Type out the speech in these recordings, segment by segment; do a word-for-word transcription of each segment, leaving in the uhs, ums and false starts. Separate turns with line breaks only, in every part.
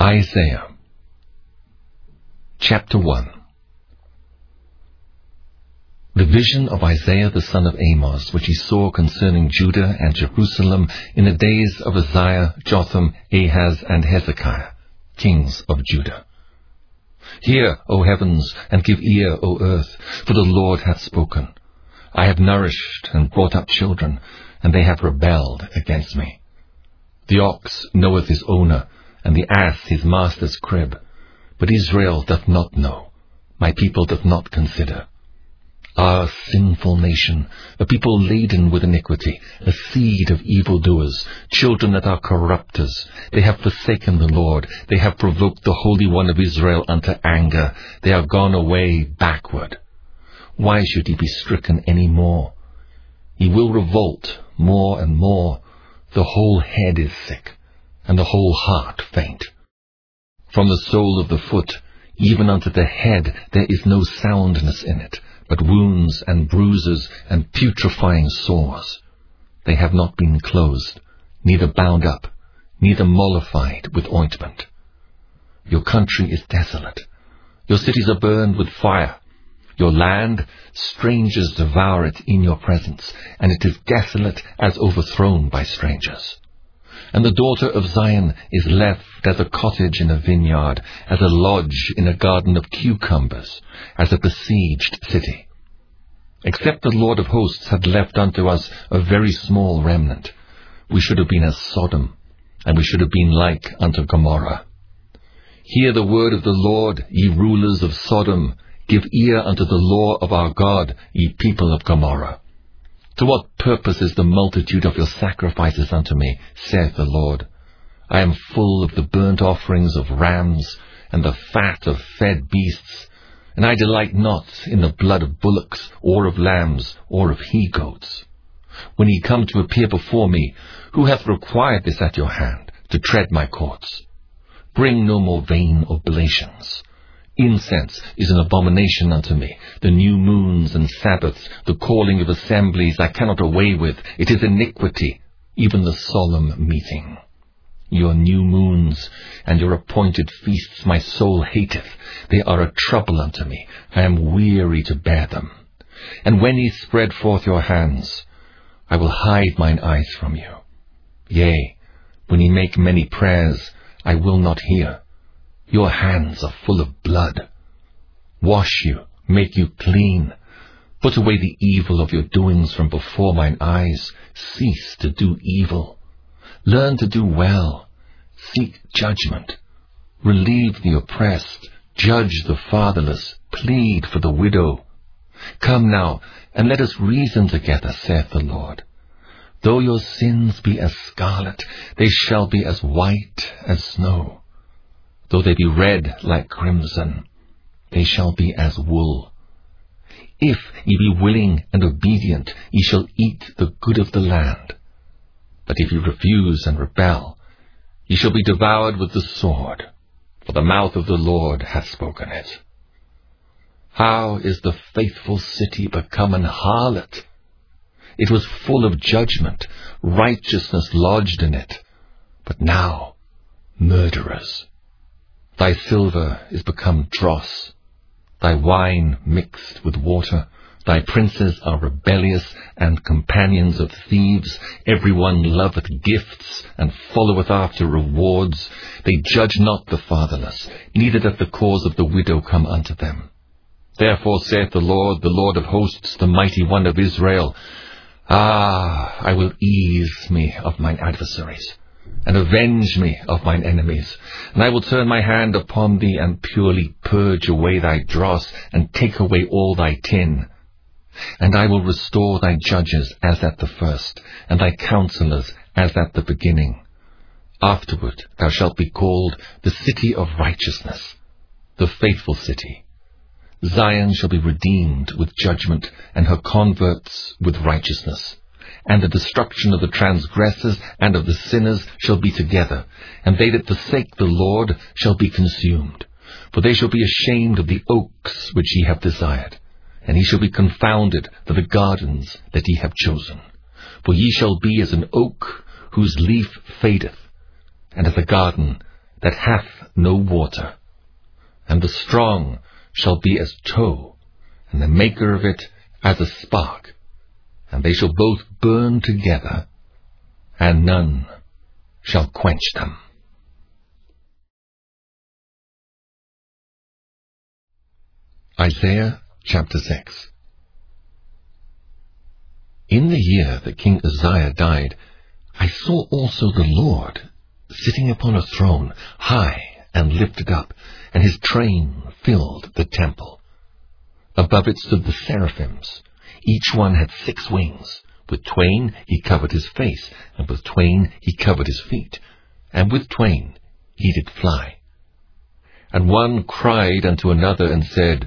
Isaiah Chapter one. The vision of Isaiah the son of Amos, which he saw concerning Judah and Jerusalem in the days of Uzziah, Jotham, Ahaz, and Hezekiah, kings of Judah. Hear, O heavens, and give ear, O earth, for the Lord hath spoken. I have nourished and brought up children, and they have rebelled against me. The ox knoweth his owner, and the ass his master's crib. But Israel doth not know, my people doth not consider. Ah, sinful nation, a people laden with iniquity, a seed of evildoers, children that are corrupters. They have forsaken the Lord, they have provoked the Holy One of Israel unto anger, they are gone away backward. Why should he be stricken any more? He will revolt more and more. The whole head is sick, and the whole heart faint. From the sole of the foot even unto the head there is no soundness in it, but wounds and bruises and putrefying sores. They have not been closed, neither bound up, neither mollified with ointment. Your country is desolate. Your cities are burned with fire. Your land, strangers devour it in your presence, and it is desolate as overthrown by strangers. And the daughter of Zion is left as a cottage in a vineyard, as a lodge in a garden of cucumbers, as a besieged city. Except the Lord of hosts had left unto us a very small remnant, we should have been as Sodom, and we should have been like unto Gomorrah. Hear the word of the Lord, ye rulers of Sodom. Give ear unto the law of our God, ye people of Gomorrah. To what purpose is the multitude of your sacrifices unto me, saith the Lord? I am full of the burnt offerings of rams, and the fat of fed beasts, and I delight not in the blood of bullocks, or of lambs, or of he-goats. When ye come to appear before me, who hath required this at your hand, to tread my courts? Bring no more vain oblations. Incense is an abomination unto me. The new moons and Sabbaths, the calling of assemblies I cannot away with. It is iniquity, even the solemn meeting. Your new moons and your appointed feasts my soul hateth. They are a trouble unto me. I am weary to bear them. And when ye spread forth your hands, I will hide mine eyes from you. Yea, when ye make many prayers, I will not hear. Your hands are full of blood. Wash you, make you clean. Put away the evil of your doings from before mine eyes. Cease to do evil. Learn to do well. Seek judgment. Relieve the oppressed. Judge the fatherless. Plead for the widow. Come now, and let us reason together, saith the Lord. Though your sins be as scarlet, they shall be as white as snow. Though they be red like crimson, they shall be as wool. If ye be willing and obedient, ye shall eat the good of the land. But if ye refuse and rebel, ye shall be devoured with the sword, for the mouth of the Lord hath spoken it. How is the faithful city become an harlot? It was full of judgment, righteousness lodged in it, but now murderers. Thy silver is become dross, thy wine mixed with water. Thy princes are rebellious and companions of thieves. Every one loveth gifts and followeth after rewards. They judge not the fatherless, neither doth the cause of the widow come unto them. Therefore saith the Lord, the Lord of hosts, the mighty one of Israel, Ah, I will ease me of mine adversaries, and avenge me of mine enemies. And I will turn my hand upon thee, and purely purge away thy dross, and take away all thy tin. And I will restore thy judges as at the first, and thy counselors as at the beginning. Afterward thou shalt be called the city of righteousness, the faithful city. Zion shall be redeemed with judgment, and her converts with righteousness. And the destruction of the transgressors and of the sinners shall be together, and they that forsake the Lord shall be consumed. For they shall be ashamed of the oaks which ye have desired, and ye shall be confounded for the gardens that ye have chosen. For ye shall be as an oak whose leaf fadeth, and as a garden that hath no water. And the strong shall be as tow, and the maker of it as a spark, and they shall both burn together, and none shall quench them. Isaiah chapter six. In the year that King Uzziah died, I saw also the Lord sitting upon a throne, high and lifted up, and his train filled the temple. Above it stood the seraphims. Each one had six wings. With twain he covered his face, and with twain he covered his feet, and with twain he did fly. And one cried unto another, and said,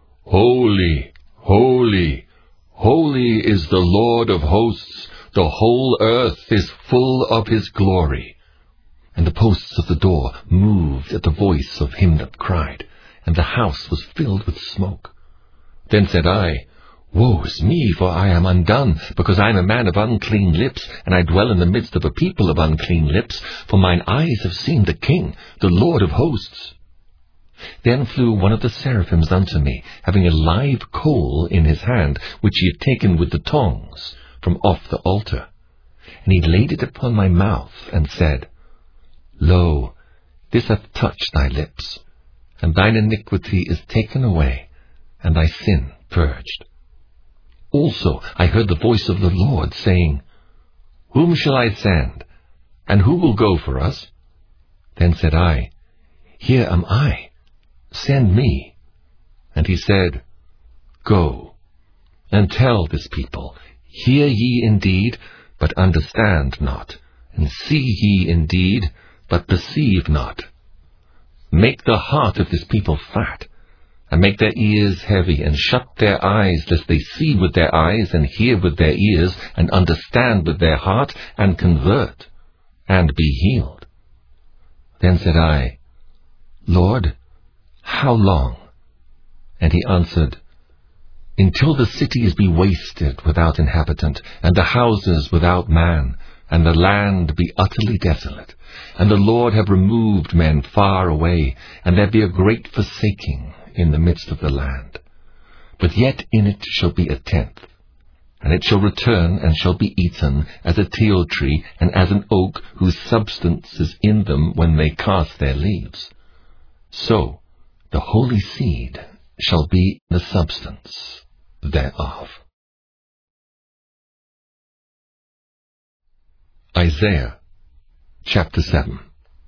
Holy, holy, holy is the Lord of hosts. The whole earth is full of his glory. And the posts of the door moved at the voice of him that cried, and the house was filled with smoke. Then said I, Woe is me, for I am undone, because I am a man of unclean lips, and I dwell in the midst of a people of unclean lips, for mine eyes have seen the King, the Lord of hosts. Then flew one of the seraphims unto me, having a live coal in his hand, which he had taken with the tongs from off the altar. And he laid it upon my mouth, and said, Lo, this hath touched thy lips, and thine iniquity is taken away, and thy sin purged. Also I heard the voice of the Lord, saying, Whom shall I send, and who will go for us? Then said I, Here am I, send me. And he said, Go, and tell this people, Hear ye indeed, but understand not, and see ye indeed, but perceive not. Make the heart of this people fat, and make their ears heavy, and shut their eyes, lest they see with their eyes, and hear with their ears, and understand with their heart, and convert, and be healed. Then said I, Lord, how long? And he answered, Until the cities be wasted without inhabitant, and the houses without man, and the land be utterly desolate, and the Lord have removed men far away, and there be a great forsaking in the midst of the land. But yet in it shall be a tenth, and it shall return and shall be eaten, as a teil tree, and as an oak whose substance is in them when they cast their leaves. So the holy seed shall be the substance thereof. Isaiah chapter seven.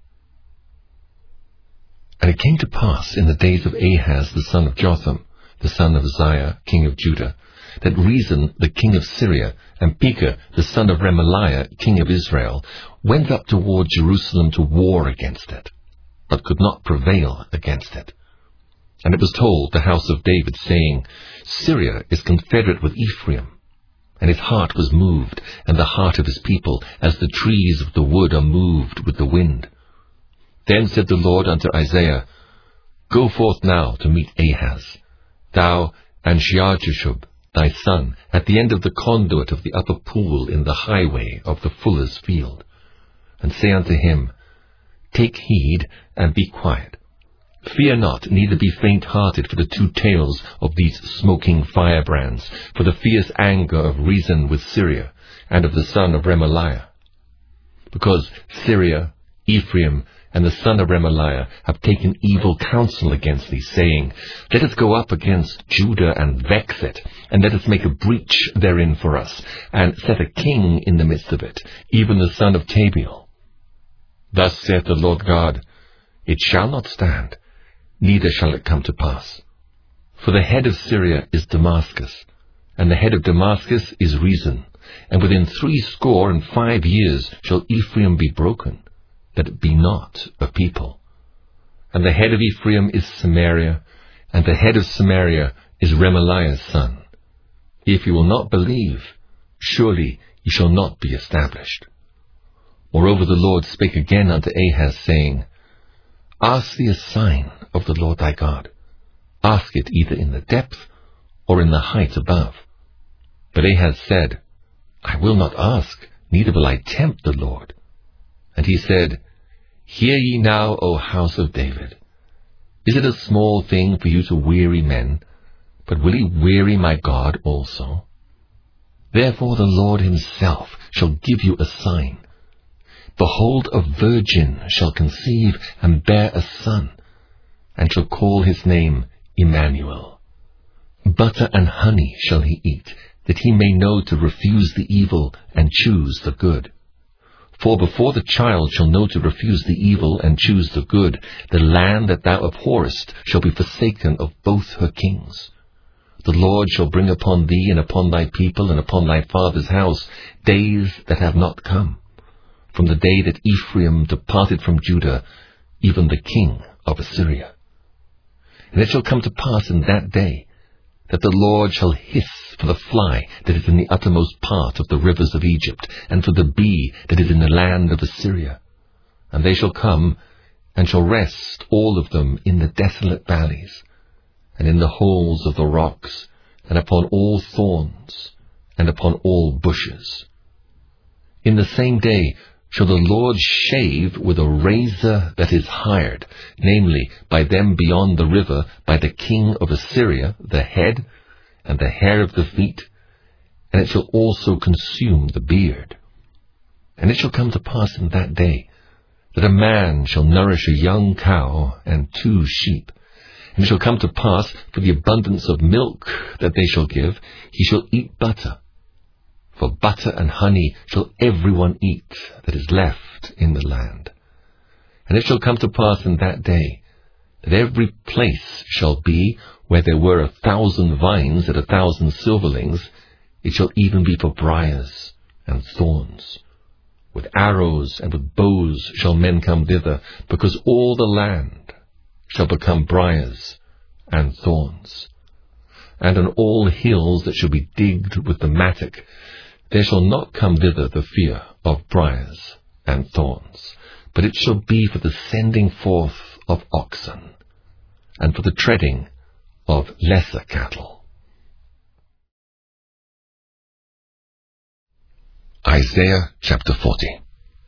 And it came to pass in the days of Ahaz the son of Jotham, the son of Uzziah, king of Judah, that Rezin the king of Syria, and Pekah the son of Remaliah, king of Israel, went up toward Jerusalem to war against it, but could not prevail against it. And it was told the house of David, saying, Syria is confederate with Ephraim. And his heart was moved, and the heart of his people, as the trees of the wood are moved with the wind. Then said the Lord unto Isaiah, Go forth now to meet Ahaz, thou and Shear-Jashub thy son, at the end of the conduit of the upper pool in the highway of the fuller's field, and say unto him, Take heed, and be quiet. Fear not, neither be faint-hearted for the two tails of these smoking firebrands, for the fierce anger of Rezin with Syria, and of the son of Remaliah. Because Syria, Ephraim, and the son of Remaliah have taken evil counsel against thee, saying, Let us go up against Judah and vex it, and let us make a breach therein for us, and set a king in the midst of it, even the son of Tabiel. Thus saith the Lord God, It shall not stand, neither shall it come to pass. For the head of Syria is Damascus, and the head of Damascus is Rezin, and within threescore and five years shall Ephraim be broken, that it be not a people. And the head of Ephraim is Samaria, and the head of Samaria is Remaliah's son. If you will not believe, surely ye shall not be established. Moreover the Lord spake again unto Ahaz, saying, Ask thee a sign of the Lord thy God. Ask it either in the depth or in the height above. But Ahaz said, I will not ask, neither will I tempt the Lord. And he said, Hear ye now, O house of David. Is it a small thing for you to weary men? But will he weary my God also? Therefore the Lord himself shall give you a sign. Behold, a virgin shall conceive and bear a son, and shall call his name Emmanuel. Butter and honey shall he eat, that he may know to refuse the evil and choose the good. For before the child shall know to refuse the evil and choose the good, the land that thou abhorrest shall be forsaken of both her kings. The Lord shall bring upon thee and upon thy people and upon thy father's house days that have not come, from the day that Ephraim departed from Judah, even the king of Assyria. And it shall come to pass in that day that the Lord shall hiss for the fly that is in the uttermost part of the rivers of Egypt, and for the bee that is in the land of Assyria. And they shall come, and shall rest all of them in the desolate valleys, and in the holes of the rocks, and upon all thorns, and upon all bushes. In the same day shall the Lord shave with a razor that is hired, namely, by them beyond the river, by the king of Assyria, the head, and the hair of the feet, and it shall also consume the beard. And it shall come to pass in that day, that a man shall nourish a young cow and two sheep. And it shall come to pass, for the abundance of milk that they shall give, he shall eat butter. For butter and honey shall every one eat that is left in the land. And it shall come to pass in that day, that every place shall be where there were a thousand vines at a thousand silverlings, it shall even be for briars and thorns. With arrows and with bows shall men come thither, because all the land shall become briars and thorns. And on all hills that shall be digged with the mattock, there shall not come thither the fear of briars and thorns, but it shall be for the sending forth of oxen, and for the treading of lesser cattle. Isaiah chapter forty.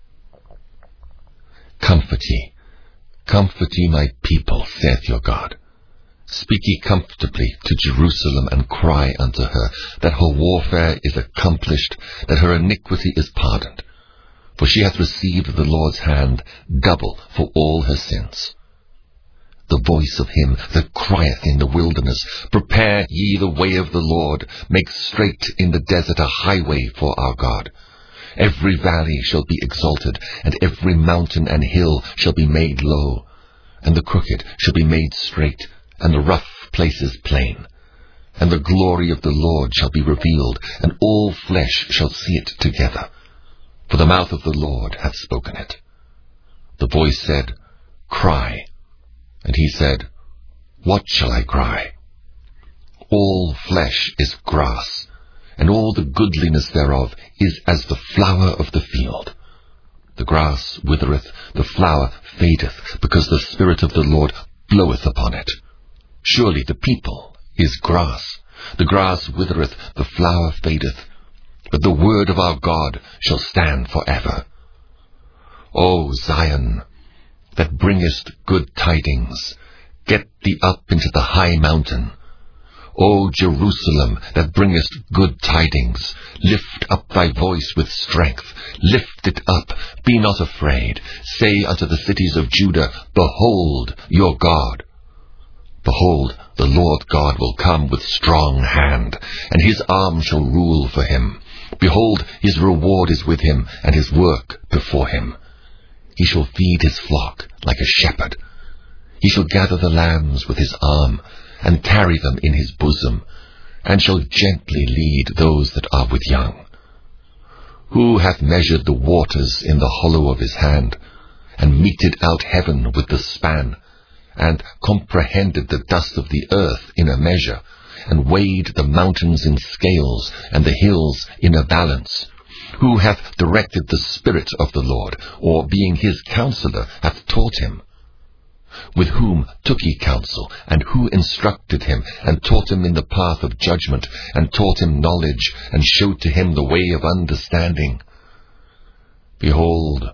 Comfort ye, comfort ye my people, saith your God. Speak ye comfortably to Jerusalem, and cry unto her, that her warfare is accomplished, that her iniquity is pardoned. For she hath received of the Lord's hand double for all her sins. The voice of him that crieth in the wilderness, prepare ye the way of the Lord, make straight in the desert a highway for our God. Every valley shall be exalted, and every mountain and hill shall be made low, and the crooked shall be made straight, and the rough places plain. And the glory of the Lord shall be revealed, and all flesh shall see it together. For the mouth of the Lord hath spoken it. The voice said, Cry. And he said, What shall I cry? All flesh is grass, and all the goodliness thereof is as the flower of the field. The grass withereth, the flower fadeth, because the Spirit of the Lord bloweth upon it. Surely the people is grass. The grass withereth, the flower fadeth, but the word of our God shall stand for ever. O Zion, that bringest good tidings, get thee up into the high mountain. O Jerusalem, that bringest good tidings, lift up thy voice with strength, lift it up, be not afraid. Say unto the cities of Judah, Behold your God. Behold, the Lord God will come with strong hand, and his arm shall rule for him. Behold, his reward is with him, and his work before him. He shall feed his flock like a shepherd. He shall gather the lambs with his arm, and carry them in his bosom, and shall gently lead those that are with young. Who hath measured the waters in the hollow of his hand, and meted out heaven with the span, and comprehended the dust of the earth in a measure, and weighed the mountains in scales, and the hills in a balance? Who hath directed the Spirit of the Lord, or being his counselor hath taught him? With whom took he counsel, and who instructed him, and taught him in the path of judgment, and taught him knowledge, and showed to him the way of understanding? Behold,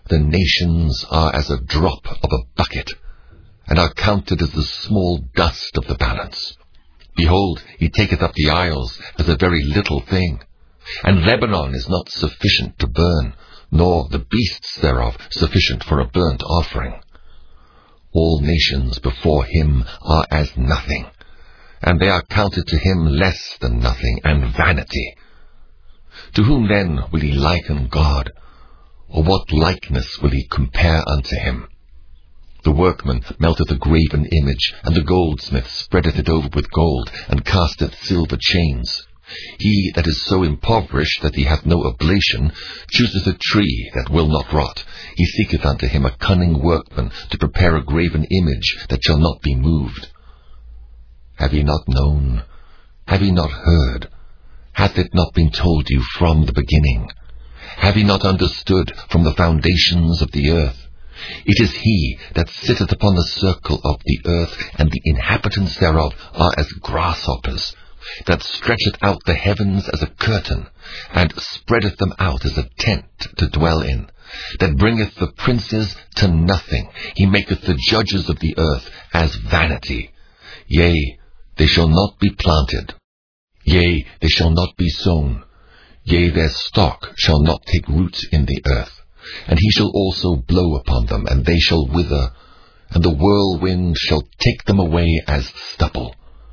The nations are as a drop of a bucket, and are counted as the small dust of the balance. Behold, he taketh up the isles as a very little thing. And Lebanon is not sufficient to burn, nor the beasts thereof sufficient for a burnt offering. All nations before him are as nothing, and they are counted to him less than nothing, and vanity. To whom then will he liken God? Or what likeness will he compare unto him? The workman melteth a graven image, and the goldsmith spreadeth it over with gold, and casteth silver chains. He that is so impoverished that he hath no oblation chooseth a tree that will not rot. He seeketh unto him a cunning workman to prepare a graven image that shall not be moved. Have ye not known? Have ye not heard? Hath it not been told you from the beginning? Have ye not understood from the foundations of the earth? It is he that sitteth upon the circle of the earth, and the inhabitants thereof are as grasshoppers, that stretcheth out the heavens as a curtain, and spreadeth them out as a tent to dwell in, that bringeth the princes to nothing. He maketh the judges of the earth as vanity. Yea, they shall not be planted. Yea, they shall not be sown. Yea, their stock shall not take root in the earth. And he shall also blow upon them, and they shall wither, and the whirlwind shall take them away as stubble.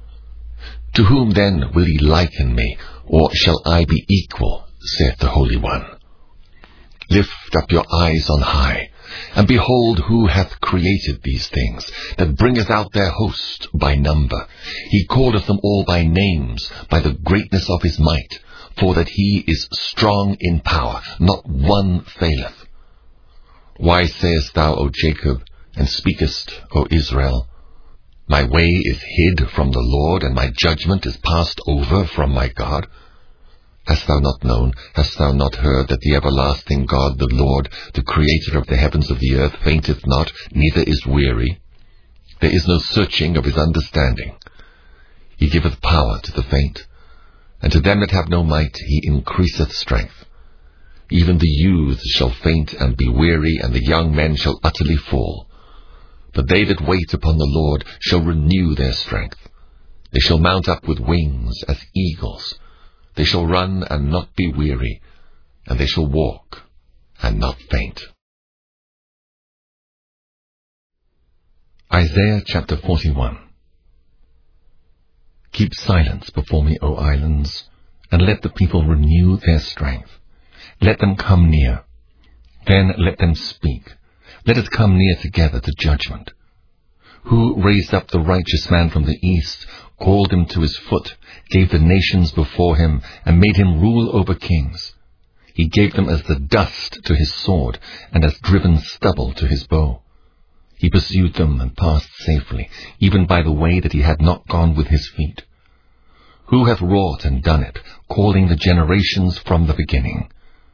To whom then will ye liken me, or shall I be equal, saith the Holy One? Lift up your eyes on high, and behold who hath created these things, that bringeth out their host by number. He calleth them all by names, by the greatness of his might, for that he is strong in power, not one faileth. Why sayest thou, O Jacob, and speakest, O Israel, my way is hid from the Lord, and my judgment is passed over from my God? Hast thou not known, hast thou not heard, that the everlasting God, the Lord, the Creator of the heavens of the earth, fainteth not, neither is weary? There is no searching of his understanding. He giveth power to the faint, and to them that have no might he increaseth strength. Even the youths shall faint and be weary, and the young men shall utterly fall. But they that wait upon the Lord shall renew their strength. They shall mount up with wings as eagles. They shall run and not be weary, and they shall walk and not faint. Isaiah chapter forty-one. Keep silence before me, O islands, and let the people renew their strength. Let them come near. Then let them speak. Let us come near together to judgment. Who raised up the righteous man from the east, called him to his foot, gave the nations before him, and made him rule over kings? He gave them as the dust to his sword, and as driven stubble to his bow. He pursued them and passed safely, even by the way that he had not gone with his feet. Who hath wrought and done it, calling the generations from the beginning?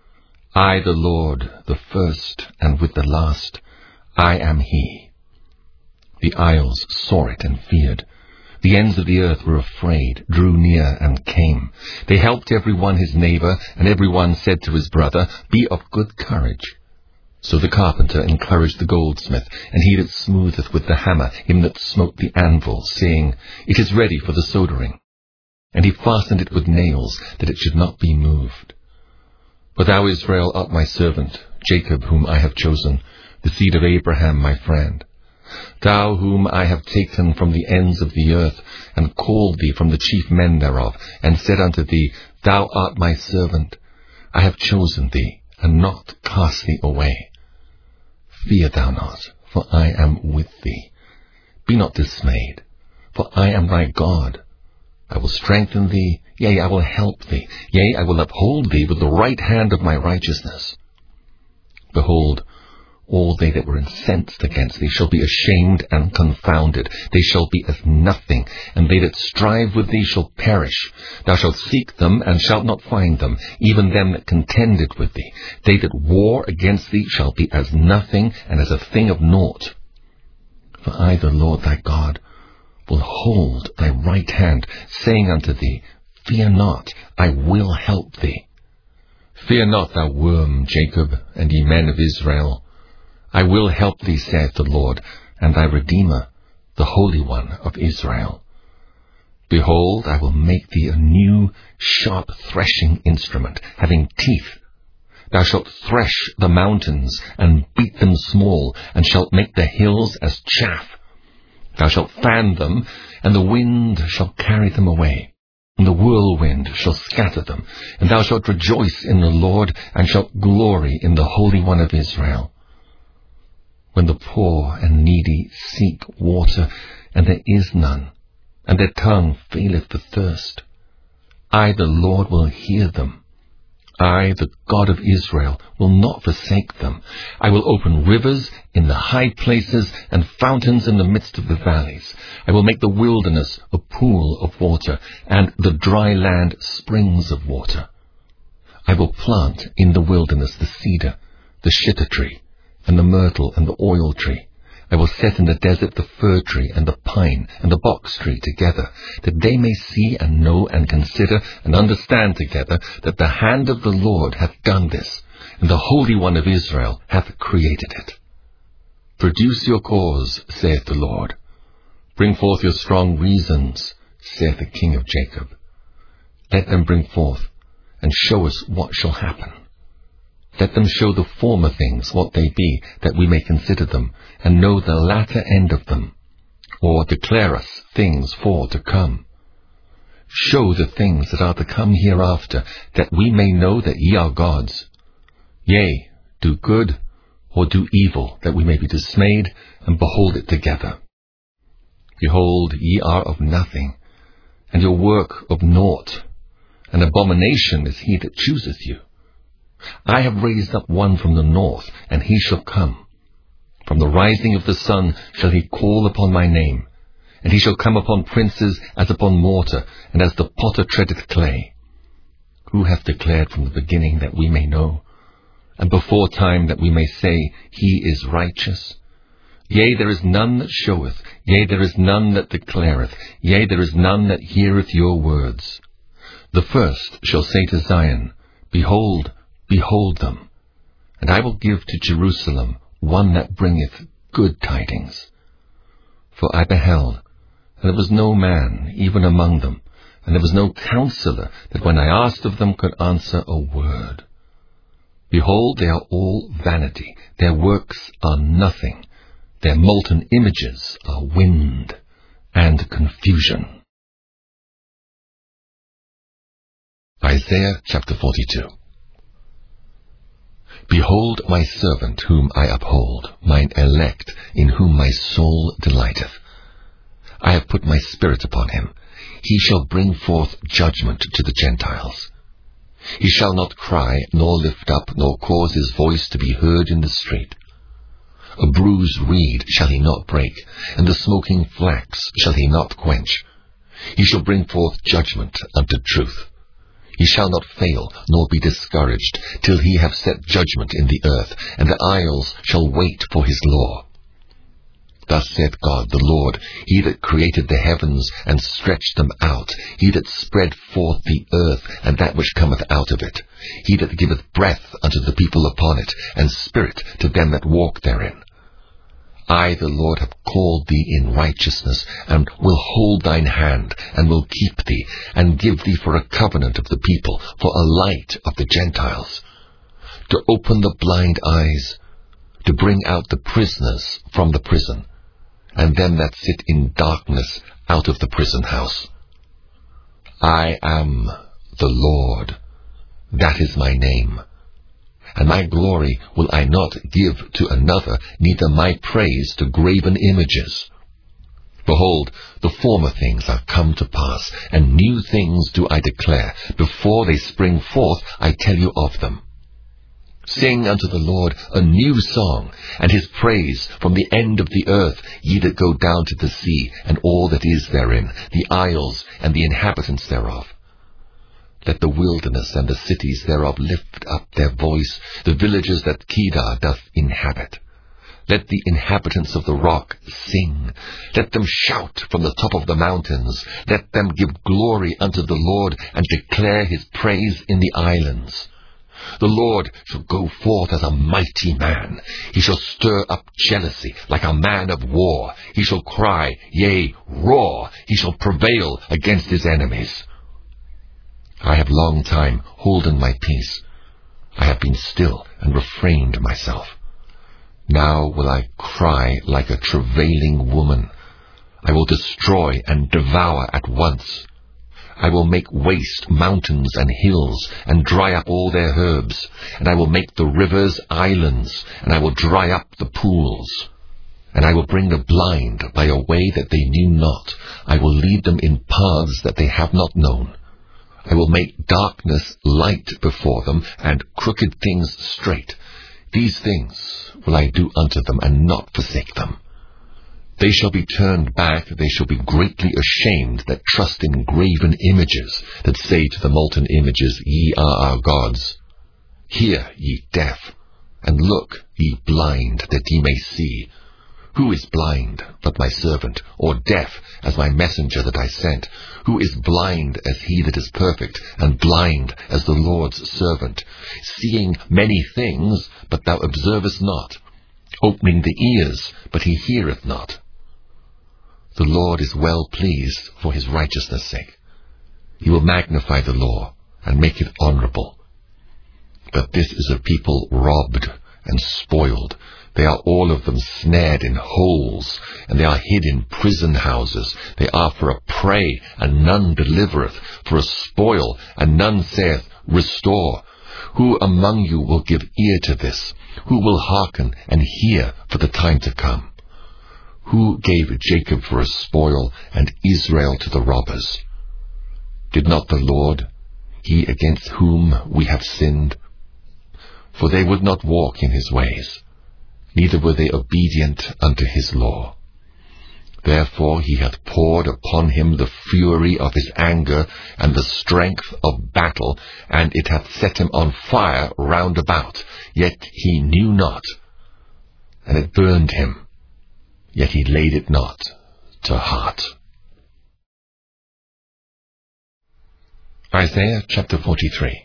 I, the Lord, the first, and with the last, I am he. The isles saw it and feared. The ends of the earth were afraid, drew near, and came. They helped every one his neighbor, and every one said to his brother, Be of good courage. So the carpenter encouraged the goldsmith, and he that smootheth with the hammer him that smote the anvil, saying, It is ready for the soldering. And he fastened it with nails, that it should not be moved. But thou, Israel, art my servant, Jacob, whom I have chosen, the seed of Abraham my friend. Thou whom I have taken from the ends of the earth, and called thee from the chief men thereof, and said unto thee, Thou art my servant. I have chosen thee, and not cast thee away. Fear thou not, for I am with thee. Be not dismayed, for I am thy God. I will strengthen thee, yea, I will help thee, yea, I will uphold thee with the right hand of my righteousness. Behold, all they that were incensed against thee shall be ashamed and confounded. They shall be as nothing, and they that strive with thee shall perish. Thou shalt seek them, and shalt not find them, even them that contended with thee. They that war against thee shall be as nothing, and as a thing of naught. For I, the Lord thy God, will hold thy right hand, saying unto thee, Fear not, I will help thee. Fear not, thou worm, Jacob, and ye men of Israel. I will help thee, saith the Lord, and thy Redeemer, the Holy One of Israel. Behold, I will make thee a new, sharp threshing instrument, having teeth. Thou shalt thresh the mountains, and beat them small, and shalt make the hills as chaff. Thou shalt fan them, and the wind shall carry them away, and the whirlwind shall scatter them. And thou shalt rejoice in the Lord, and shalt glory in the Holy One of Israel. When the poor and needy seek water, and there is none, and their tongue faileth for thirst, I, the Lord, will hear them. I, the God of Israel, will not forsake them. I will open rivers in the high places and fountains in the midst of the valleys. I will make the wilderness a pool of water, and the dry land springs of water. I will plant in the wilderness the cedar, the shittah tree, and the myrtle and the oil tree. I will set in the desert the fir tree and the pine and the box tree together, that they may see and know and consider and understand together that the hand of the Lord hath done this, and the Holy One of Israel hath created it. Produce your cause, saith the Lord. Bring forth your strong reasons, saith the King of Jacob. Let them bring forth, and show us what shall happen. Let them show the former things what they be, that we may consider them, and know the latter end of them, or declare us things for to come. Show the things that are to come hereafter, that we may know that ye are gods. Yea, do good, or do evil, that we may be dismayed, and behold it together. Behold, ye are of nothing, and your work of naught. An abomination is he that chooseth you. I have raised up one from the north, and he shall come. From the rising of the sun shall he call upon my name, and he shall come upon princes as upon mortar, and as the potter treadeth clay. Who hath declared from the beginning that we may know, and before time that we may say, He is righteous? Yea, there is none that showeth, yea, there is none that declareth, yea, there is none that heareth your words. The first shall say to Zion, Behold, behold them, and I will give to Jerusalem one that bringeth good tidings. For I beheld, and there was no man even among them, and there was no counselor that when I asked of them could answer a word. Behold, they are all vanity, their works are nothing, their molten images are wind and confusion. Isaiah chapter forty-two. Behold my servant whom I uphold, mine elect, in whom my soul delighteth. I have put my spirit upon him. He shall bring forth judgment to the Gentiles. He shall not cry, nor lift up, nor cause his voice to be heard in the street. A bruised reed shall he not break, and the smoking flax shall he not quench. He shall bring forth judgment unto truth. He shall not fail, nor be discouraged, till he have set judgment in the earth, and the isles shall wait for his law. Thus saith God the Lord, He that created the heavens, and stretched them out, He that spread forth the earth, and that which cometh out of it, He that giveth breath unto the people upon it, and spirit to them that walk therein. I, the Lord, have called thee in righteousness, and will hold thine hand, and will keep thee, and give thee for a covenant of the people, for a light of the Gentiles, to open the blind eyes, to bring out the prisoners from the prison, and them that sit in darkness out of the prison house. I am the Lord, that is my name. And my glory will I not give to another, neither my praise to graven images. Behold, the former things are come to pass, and new things do I declare. Before they spring forth, I tell you of them. Sing unto the Lord a new song, and his praise from the end of the earth, ye that go down to the sea, and all that is therein, the isles and the inhabitants thereof. Let the wilderness and the cities thereof lift up their voice, the villages that Kedar doth inhabit. Let the inhabitants of the rock sing. Let them shout from the top of the mountains. Let them give glory unto the Lord, and declare his praise in the islands. The Lord shall go forth as a mighty man. He shall stir up jealousy like a man of war. He shall cry, yea, roar. He shall prevail against his enemies. I have long time holden my peace. I have been still and refrained myself. Now will I cry like a travailing woman. I will destroy and devour at once. I will make waste mountains and hills, and dry up all their herbs. And I will make the rivers islands, and I will dry up the pools. And I will bring the blind by a way that they knew not. I will lead them in paths that they have not known. I will make darkness light before them, and crooked things straight. These things will I do unto them, and not forsake them. They shall be turned back, they shall be greatly ashamed that trust in graven images, that say to the molten images, Ye are our gods. Hear, ye deaf, and look, ye blind, that ye may see. Who is blind but my servant, or deaf as my messenger that I sent? Who is blind as he that is perfect, and blind as the Lord's servant, seeing many things, but thou observest not, opening the ears, but he heareth not? The Lord is well pleased for his righteousness' sake. He will magnify the law, and make it honorable. But this is a people robbed and spoiled. They are all of them snared in holes, and they are hid in prison houses. They are for a prey, and none delivereth, for a spoil, and none saith, Restore. Who among you will give ear to this? Who will hearken and hear for the time to come? Who gave Jacob for a spoil, and Israel to the robbers? Did not the Lord, he against whom we have sinned? For they would not walk in his ways, neither were they obedient unto his law. Therefore he hath poured upon him the fury of his anger, and the strength of battle, and it hath set him on fire round about, yet he knew not. And it burned him, yet he laid it not to heart. Isaiah chapter forty-three.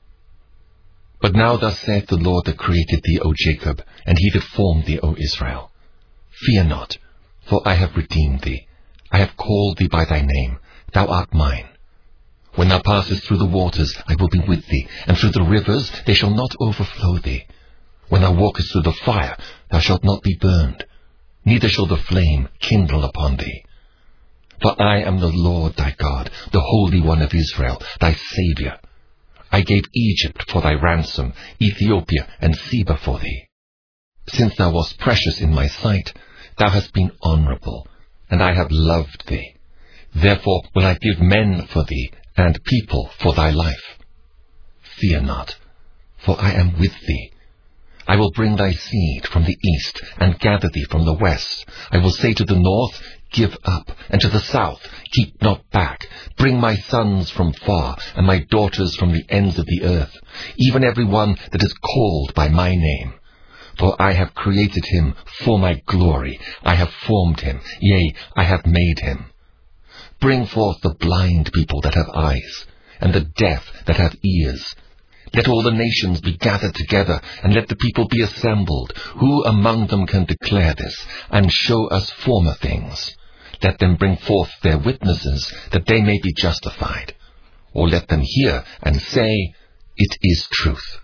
But now thus saith the Lord that created thee, O Jacob, and he that formed thee, O Israel. Fear not, for I have redeemed thee. I have called thee by thy name. Thou art mine. When thou passest through the waters, I will be with thee, and through the rivers, they shall not overflow thee. When thou walkest through the fire, thou shalt not be burned, neither shall the flame kindle upon thee. For I am the Lord thy God, the Holy One of Israel, thy Saviour. I gave Egypt for thy ransom, Ethiopia and Seba for thee. Since thou wast precious in my sight, thou hast been honourable, and I have loved thee. Therefore will I give men for thee, and people for thy life. Fear not, for I am with thee. I will bring thy seed from the east, and gather thee from the west. I will say to the north, Give up, and to the south, keep not back. Bring my sons from far, and my daughters from the ends of the earth, even every one that is called by my name. For I have created him for my glory. I have formed him, yea, I have made him. Bring forth the blind people that have eyes, and the deaf that have ears. Let all the nations be gathered together, and let the people be assembled. Who among them can declare this, and show us former things? Let them bring forth their witnesses, that they may be justified. Or let them hear, and say, It is truth.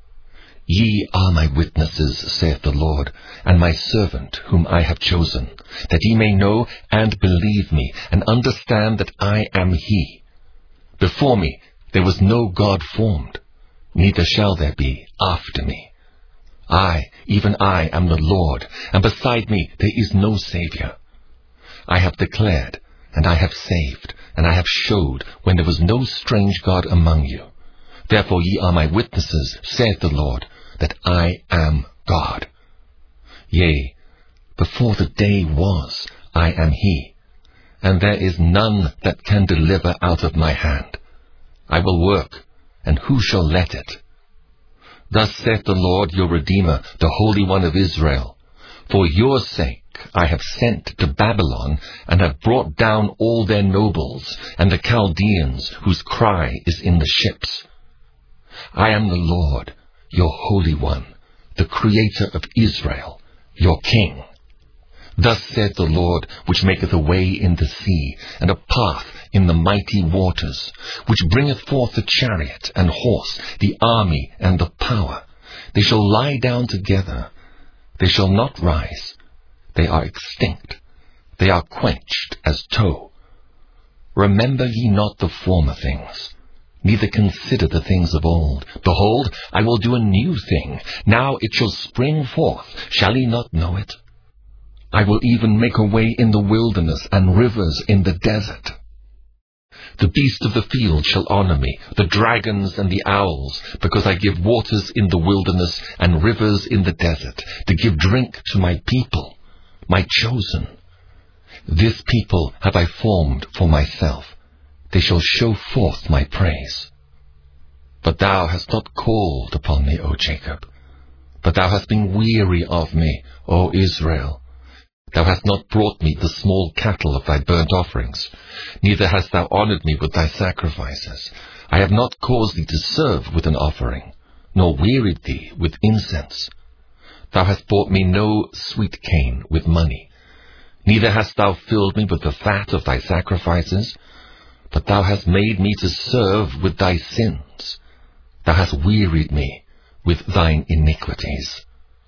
Ye are my witnesses, saith the Lord, and my servant whom I have chosen, that ye may know and believe me, and understand that I am he. Before me there was no God formed, neither shall there be after me. I, even I, am the Lord, and beside me there is no Saviour. I have declared, and I have saved, and I have showed when there was no strange God among you. Therefore ye are my witnesses, saith the Lord, that I am God. Yea, before the day was, I am he, and there is none that can deliver out of my hand. I will work, and who shall let it? Thus saith the Lord your Redeemer, the Holy One of Israel, For your sake I have sent to Babylon, and have brought down all their nobles, and the Chaldeans, whose cry is in the ships. I am the Lord, your Holy One, the Creator of Israel, your King. Thus saith the Lord, which maketh a way in the sea, and a path in the mighty waters, which bringeth forth the chariot and horse, the army and the power. They shall lie down together. They shall not rise. They are extinct. They are quenched as tow. Remember ye not the former things, neither consider the things of old. Behold, I will do a new thing. Now it shall spring forth. Shall ye not know it? I will even make a way in the wilderness and rivers in the desert. The beasts of the field shall honor me, the dragons and the owls, because I give waters in the wilderness and rivers in the desert, to give drink to my people, my chosen. This people have I formed for myself. They shall show forth my praise. But thou hast not called upon me, O Jacob. But thou hast been weary of me, O Israel. Thou hast not brought me the small cattle of thy burnt offerings, neither hast thou honored me with thy sacrifices. I have not caused thee to serve with an offering, nor wearied thee with incense. Thou hast bought me no sweet cane with money, neither hast thou filled me with the fat of thy sacrifices, but thou hast made me to serve with thy sins. Thou hast wearied me with thine iniquities.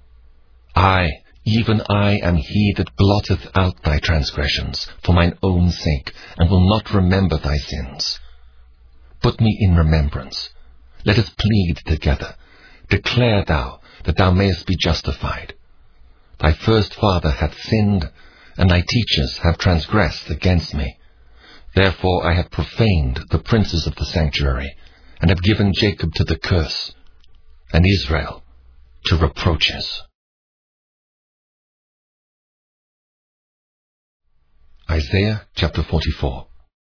I, even I, am he that blotteth out thy transgressions for mine own sake, and will not remember thy sins. Put me in remembrance. Let us plead together. Declare thou, that thou mayest be justified. Thy first father hath sinned, and thy teachers have transgressed against me. Therefore I have profaned the princes of the sanctuary, and have given Jacob to the curse, and Israel to reproaches. Isaiah chapter forty-four.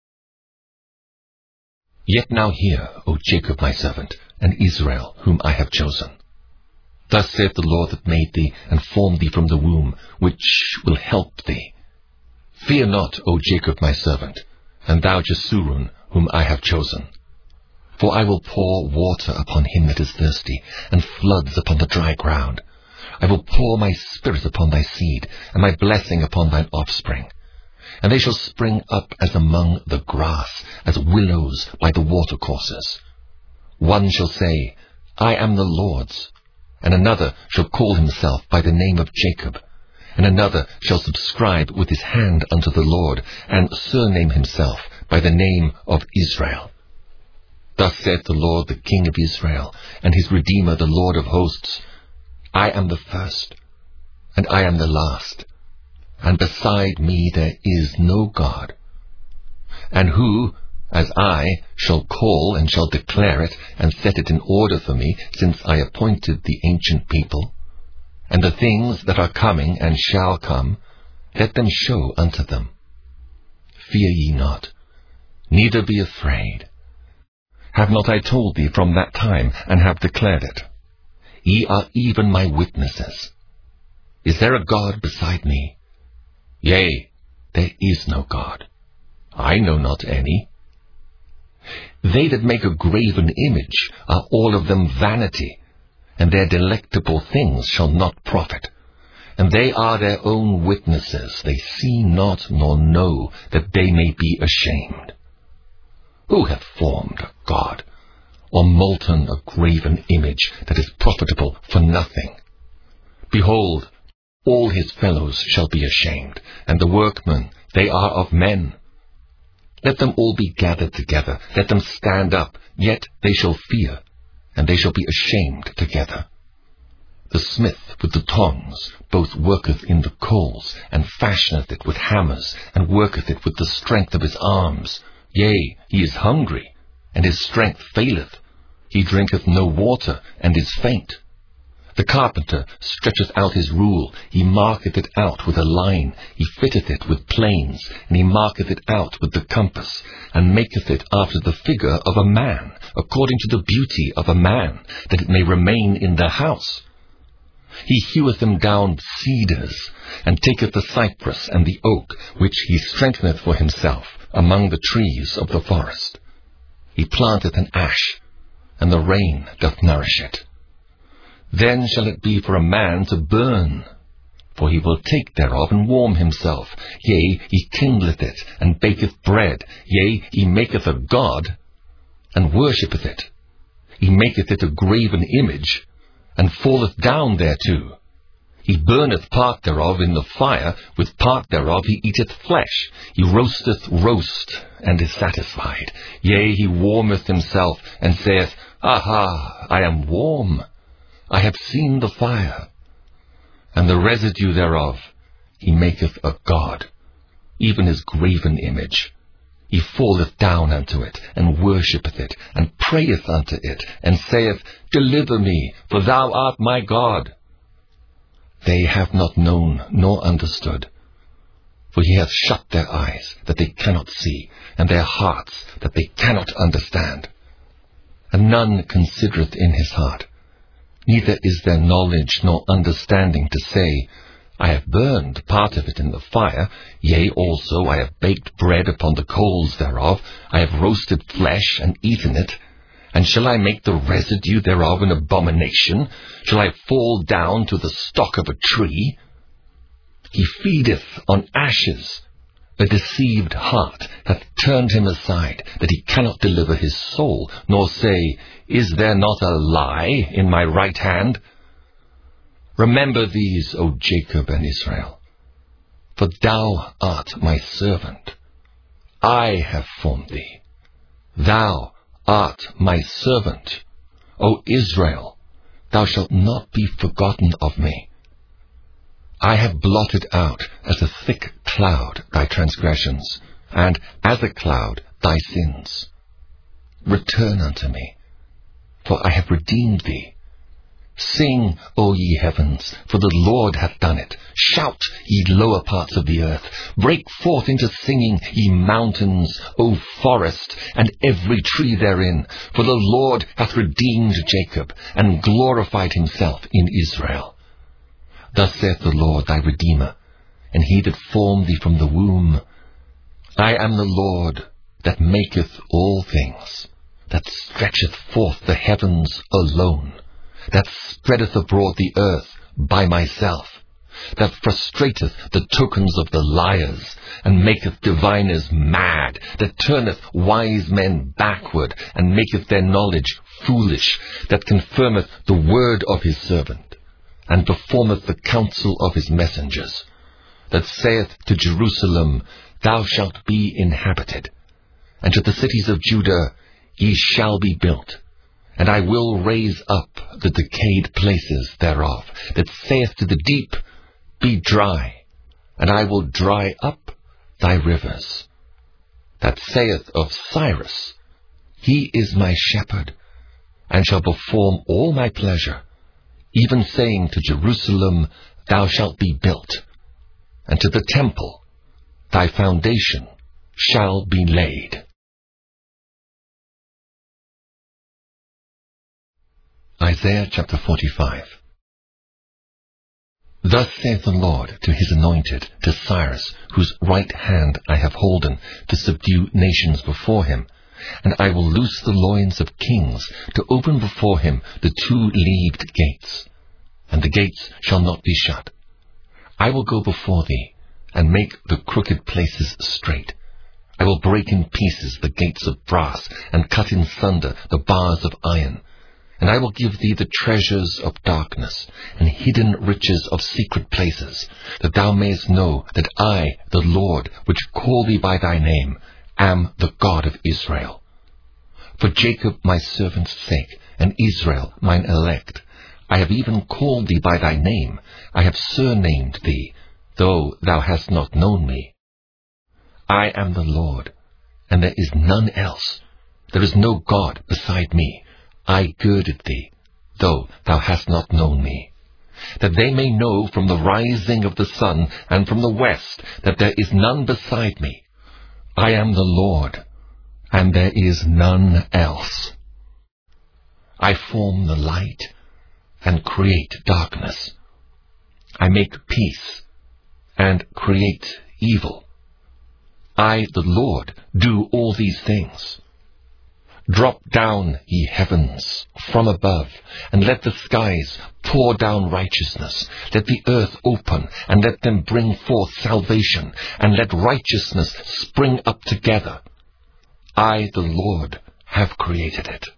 Yet now hear, O Jacob my servant, and Israel whom I have chosen. Thus saith the Lord that made thee, and formed thee from the womb, which will help thee. Fear not, O Jacob my servant, and thou Jeshurun whom I have chosen. For I will pour water upon him that is thirsty, and floods upon the dry ground. I will pour my spirit upon thy seed, and my blessing upon thine offspring. And they shall spring up as among the grass, as willows by the watercourses. One shall say, I am the Lord's, and another shall call himself by the name of Jacob, and another shall subscribe with his hand unto the Lord, and surname himself by the name of Israel. Thus saith the Lord, the King of Israel, and his Redeemer, the Lord of hosts, I am the first, and I am the last, and beside me there is no God. And who, as I, shall call and shall declare it, and set it in order for me, since I appointed the ancient people? And the things that are coming and shall come, let them show unto them. Fear ye not, neither be afraid. Have not I told thee from that time, and have declared it? Ye are even my witnesses. Is there a God beside me? Yea, there is no God. I know not any. They that make a graven image are all of them vanity, and their delectable things shall not profit. And they are their own witnesses. They see not nor know, that they may be ashamed. Who hath formed a God, or molten a graven image that is profitable for nothing? Behold, all his fellows shall be ashamed, and the workmen, they are of men. Let them all be gathered together, let them stand up, yet they shall fear, and they shall be ashamed together. The smith with the tongs both worketh in the coals, and fashioneth it with hammers, and worketh it with the strength of his arms. Yea, he is hungry, and his strength faileth. He drinketh no water, and is faint. The carpenter stretcheth out his rule, he marketh it out with a line, he fitteth it with planes, and he marketh it out with the compass, and maketh it after the figure of a man, according to the beauty of a man, that it may remain in the house. He heweth them down cedars, and taketh the cypress and the oak, which he strengtheneth for himself, among the trees of the forest. He planteth an ash, and the rain doth nourish it. Then shall it be for a man to burn, for he will take thereof and warm himself. Yea, he kindleth it, and baketh bread. Yea, he maketh a god, and worshippeth it. He maketh it a graven image, and falleth down thereto. He burneth part thereof in the fire, with part thereof he eateth flesh. He roasteth roast, and is satisfied. Yea, he warmeth himself, and saith, Aha, I am warm. I have seen the fire. And the residue thereof he maketh a god, even his graven image. He falleth down unto it, and worshippeth it, and prayeth unto it, and saith, Deliver me, for thou art my God. They have not known nor understood, for he hath shut their eyes, that they cannot see, and their hearts, that they cannot understand. And none considereth in his heart, neither is there knowledge nor understanding to say, I have burned part of it in the fire, yea, also I have baked bread upon the coals thereof, I have roasted flesh and eaten it. And shall I make the residue thereof an abomination? Shall I fall down to the stock of a tree? He feedeth on ashes. A deceived heart hath turned him aside, that he cannot deliver his soul, nor say, Is there not a lie in my right hand? Remember these, O Jacob and Israel, for thou art my servant. I have formed thee. Thou art my servant. O Israel, thou shalt not be forgotten of me. I have blotted out as a thick cloud thy transgressions, and as a cloud thy sins. Return unto me, for I have redeemed thee. Sing, O ye heavens, for the Lord hath done it. Shout, ye lower parts of the earth. Break forth into singing, ye mountains, O forest, and every tree therein. For the Lord hath redeemed Jacob, and glorified himself in Israel. Thus saith the Lord thy Redeemer, and he that formed thee from the womb. I am the Lord that maketh all things, that stretcheth forth the heavens alone, that spreadeth abroad the earth by myself, that frustrateth the tokens of the liars, and maketh diviners mad, that turneth wise men backward, and maketh their knowledge foolish, that confirmeth the word of his servant, and performeth the counsel of his messengers, that saith to Jerusalem, Thou shalt be inhabited, and to the cities of Judah, Ye shall be built. And I will raise up the decayed places thereof, that saith to the deep, Be dry, and I will dry up thy rivers. That saith of Cyrus, He is my shepherd, and shall perform all my pleasure, even saying to Jerusalem, Thou shalt be built, and to the temple, Thy foundation shall be laid. Isaiah chapter forty-five. Thus saith the Lord to his anointed, to Cyrus, whose right hand I have holden, to subdue nations before him. And I will loose the loins of kings, to open before him the two-leaved gates. And the gates shall not be shut. I will go before thee, and make the crooked places straight. I will break in pieces the gates of brass, and cut in sunder the bars of iron. And I will give thee the treasures of darkness, and hidden riches of secret places, that thou mayest know that I, the Lord, which call thee by thy name, am the God of Israel. For Jacob my servant's sake, and Israel mine elect, I have even called thee by thy name, I have surnamed thee, though thou hast not known me. I am the Lord, and there is none else. There is no God beside me. I girded thee, though thou hast not known me, that they may know from the rising of the sun and from the west that there is none beside me. I am the Lord, and there is none else. I form the light and create darkness. I make peace and create evil. I, the Lord, do all these things. Drop down, ye heavens, from above, and let the skies pour down righteousness. Let the earth open, and let them bring forth salvation, and let righteousness spring up together. I, the Lord, have created it.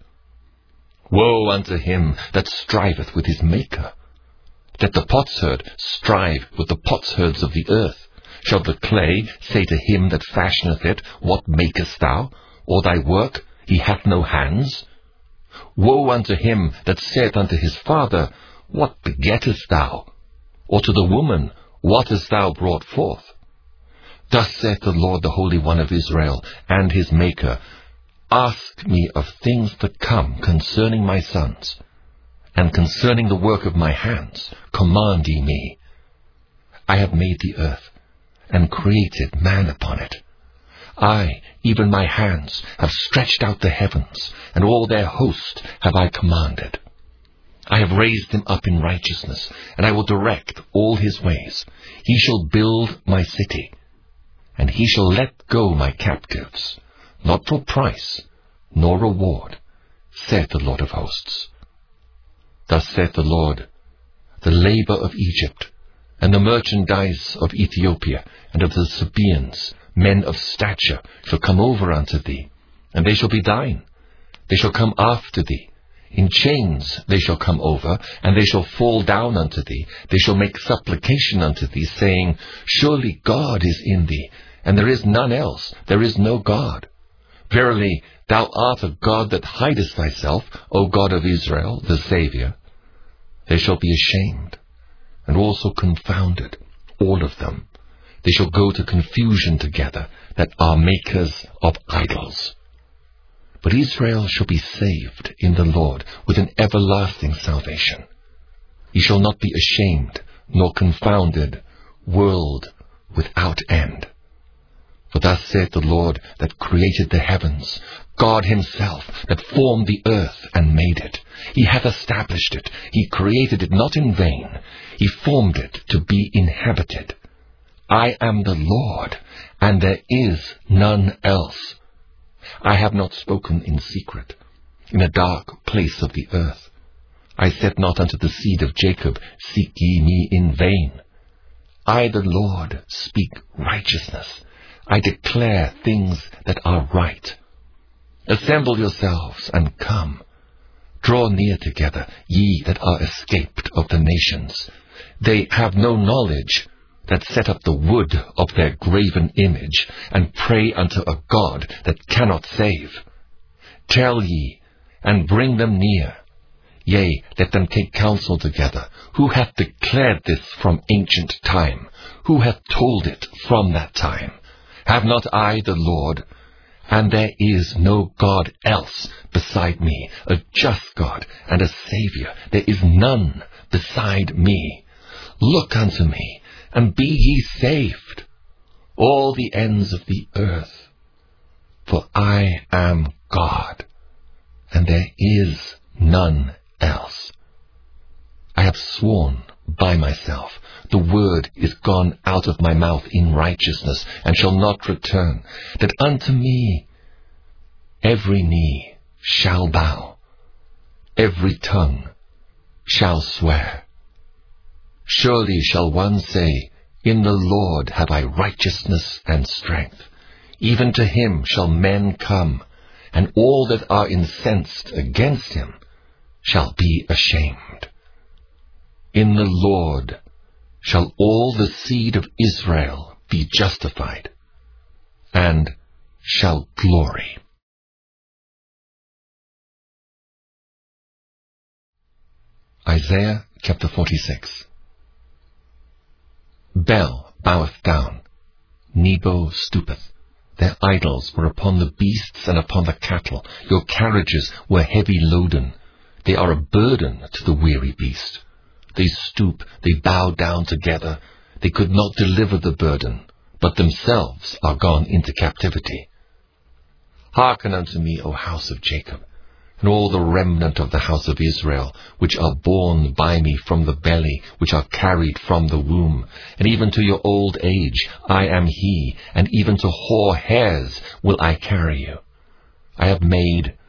Woe unto him that striveth with his Maker. Let the potsherd strive with the potsherds of the earth. Shall the clay say to him that fashioneth it, What makest thou? Or thy work, He hath no hands? Woe unto him that saith unto his father, What begettest thou? Or to the woman, What hast thou brought forth? Thus saith the Lord, the Holy One of Israel, and his Maker, Ask me of things that come concerning my sons, and concerning the work of my hands, command ye me. I have made the earth, and created man upon it. I, even my hands, have stretched out the heavens, and all their host have I commanded. I have raised him up in righteousness, and I will direct all his ways. He shall build my city, and he shall let go my captives, not for price, nor reward, saith the Lord of hosts. Thus saith the Lord, the labor of Egypt, and the merchandise of Ethiopia, and of the Sabaeans, men of stature, shall come over unto thee, and they shall be thine. They shall come after thee. In chains they shall come over, and they shall fall down unto thee. They shall make supplication unto thee, saying, Surely God is in thee, and there is none else, there is no God. Verily, thou art a God that hidest thyself, O God of Israel, the Saviour. They shall be ashamed, and also confounded, all of them. They shall go to confusion together, that are makers of idols. But Israel shall be saved in the Lord with an everlasting salvation. He shall not be ashamed, nor confounded, world without end. For thus saith the Lord that created the heavens, God himself that formed the earth and made it. He hath established it. He created it not in vain. He formed it to be inhabited. I am the Lord, and there is none else. I have not spoken in secret, in a dark place of the earth. I said not unto the seed of Jacob, Seek ye me in vain. I, the Lord, speak righteousness. I declare things that are right. Assemble yourselves and come. Draw near together, ye that are escaped of the nations. They have no knowledge that set up the wood of their graven image, and pray unto a God that cannot save. Tell ye, and bring them near. Yea, let them take counsel together. Who hath declared this from ancient time? Who hath told it from that time? Have not I the Lord? And there is no God else beside me, a just God and a Saviour. There is none beside me. Look unto me, and be ye saved, all the ends of the earth. For I am God, and there is none else. I have sworn by myself, the word is gone out of my mouth in righteousness, and shall not return, that unto me every knee shall bow, every tongue shall swear. Surely shall one say, In the Lord have I righteousness and strength. Even to him shall men come, and all that are incensed against him shall be ashamed. In the Lord shall all the seed of Israel be justified, and shall glory. Isaiah chapter forty-six. Bel boweth down, Nebo stoopeth. Their idols were upon the beasts and upon the cattle. Your carriages were heavy loaden. They are a burden to the weary beast. They stoop, they bow down together. They could not deliver the burden, but themselves are gone into captivity. Hearken unto me, O house of Jacob, and all the remnant of the house of Israel, which are born by me from the belly, which are carried from the womb, and even to your old age I am he, and even to hoar hairs will I carry you. I have made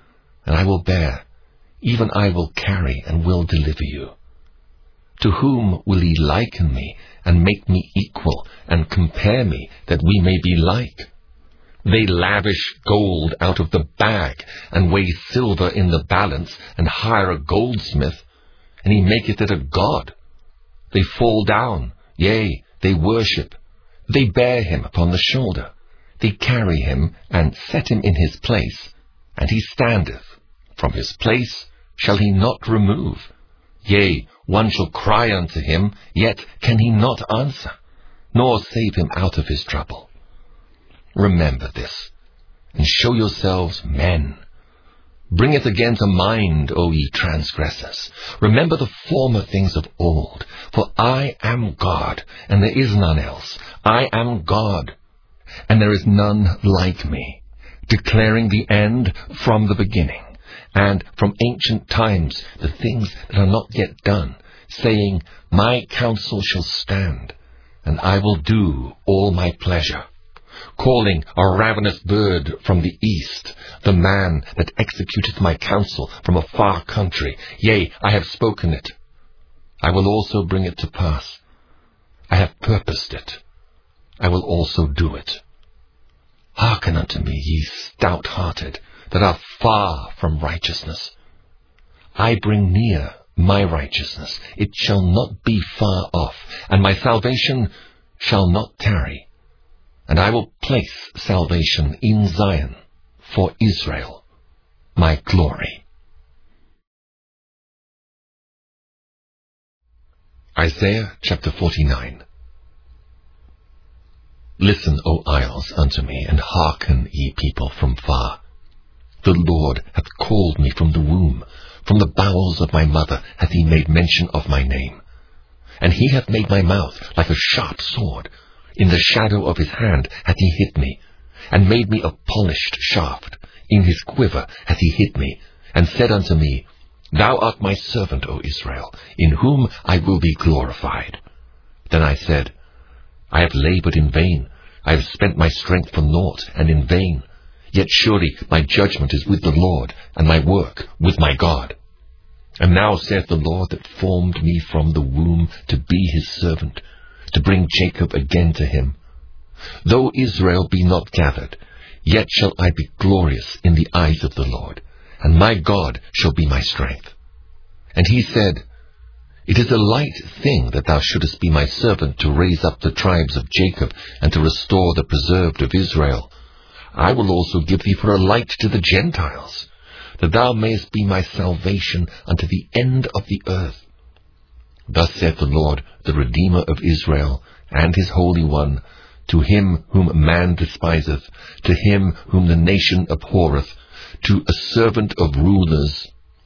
and I will bear, even I will carry and will deliver you. To whom will ye liken me, and make me equal, and compare me, that we may be like? They lavish gold out of the bag, and weigh silver in the balance, and hire a goldsmith, and he maketh it a god. They fall down, yea, they worship. They bear him upon the shoulder. They carry him, and set him in his place, and he standeth. From his place shall he not remove. Yea, one shall cry unto him, yet can he not answer, nor save him out of his trouble. Remember this, and show yourselves men. Bring it again to mind, O ye transgressors. Remember the former things of old. For I am God, and there is none else. I am God, and there is none like me, declaring the end from the beginning, and from ancient times the things that are not yet done, saying, My counsel shall stand, and I will do all my pleasure. Calling a ravenous bird from the east, the man that executeth my counsel from a far country. Yea, I have spoken it. I will also bring it to pass. I have purposed it. I will also do it. Hearken unto me, ye stout-hearted, that are far from righteousness. I bring near my righteousness. It shall not be far off, and my salvation shall not tarry. And I will place salvation in Zion for Israel, my glory. Isaiah chapter forty-nine. Listen, O isles, unto me, and hearken, ye people from far. The Lord hath called me from the womb, from the bowels of my mother hath he made mention of my name. And he hath made my mouth like a sharp sword. In the shadow of his hand hath he hid me, and made me a polished shaft. In his quiver hath he hid me, and said unto me, Thou art my servant, O Israel, in whom I will be glorified. Then I said, I have laboured in vain, I have spent my strength for naught, and in vain. Yet surely my judgment is with the Lord, and my work with my God. And now saith the Lord that formed me from the womb to be his servant, to bring Jacob again to him. Though Israel be not gathered, yet shall I be glorious in the eyes of the Lord, and my God shall be my strength. And he said, It is a light thing that thou shouldest be my servant to raise up the tribes of Jacob, and to restore the preserved of Israel. I will also give thee for a light to the Gentiles, that thou mayest be my salvation unto the end of the earth. Thus saith the Lord, the Redeemer of Israel, and his Holy One, to him whom man despiseth, to him whom the nation abhorreth, to a servant of rulers.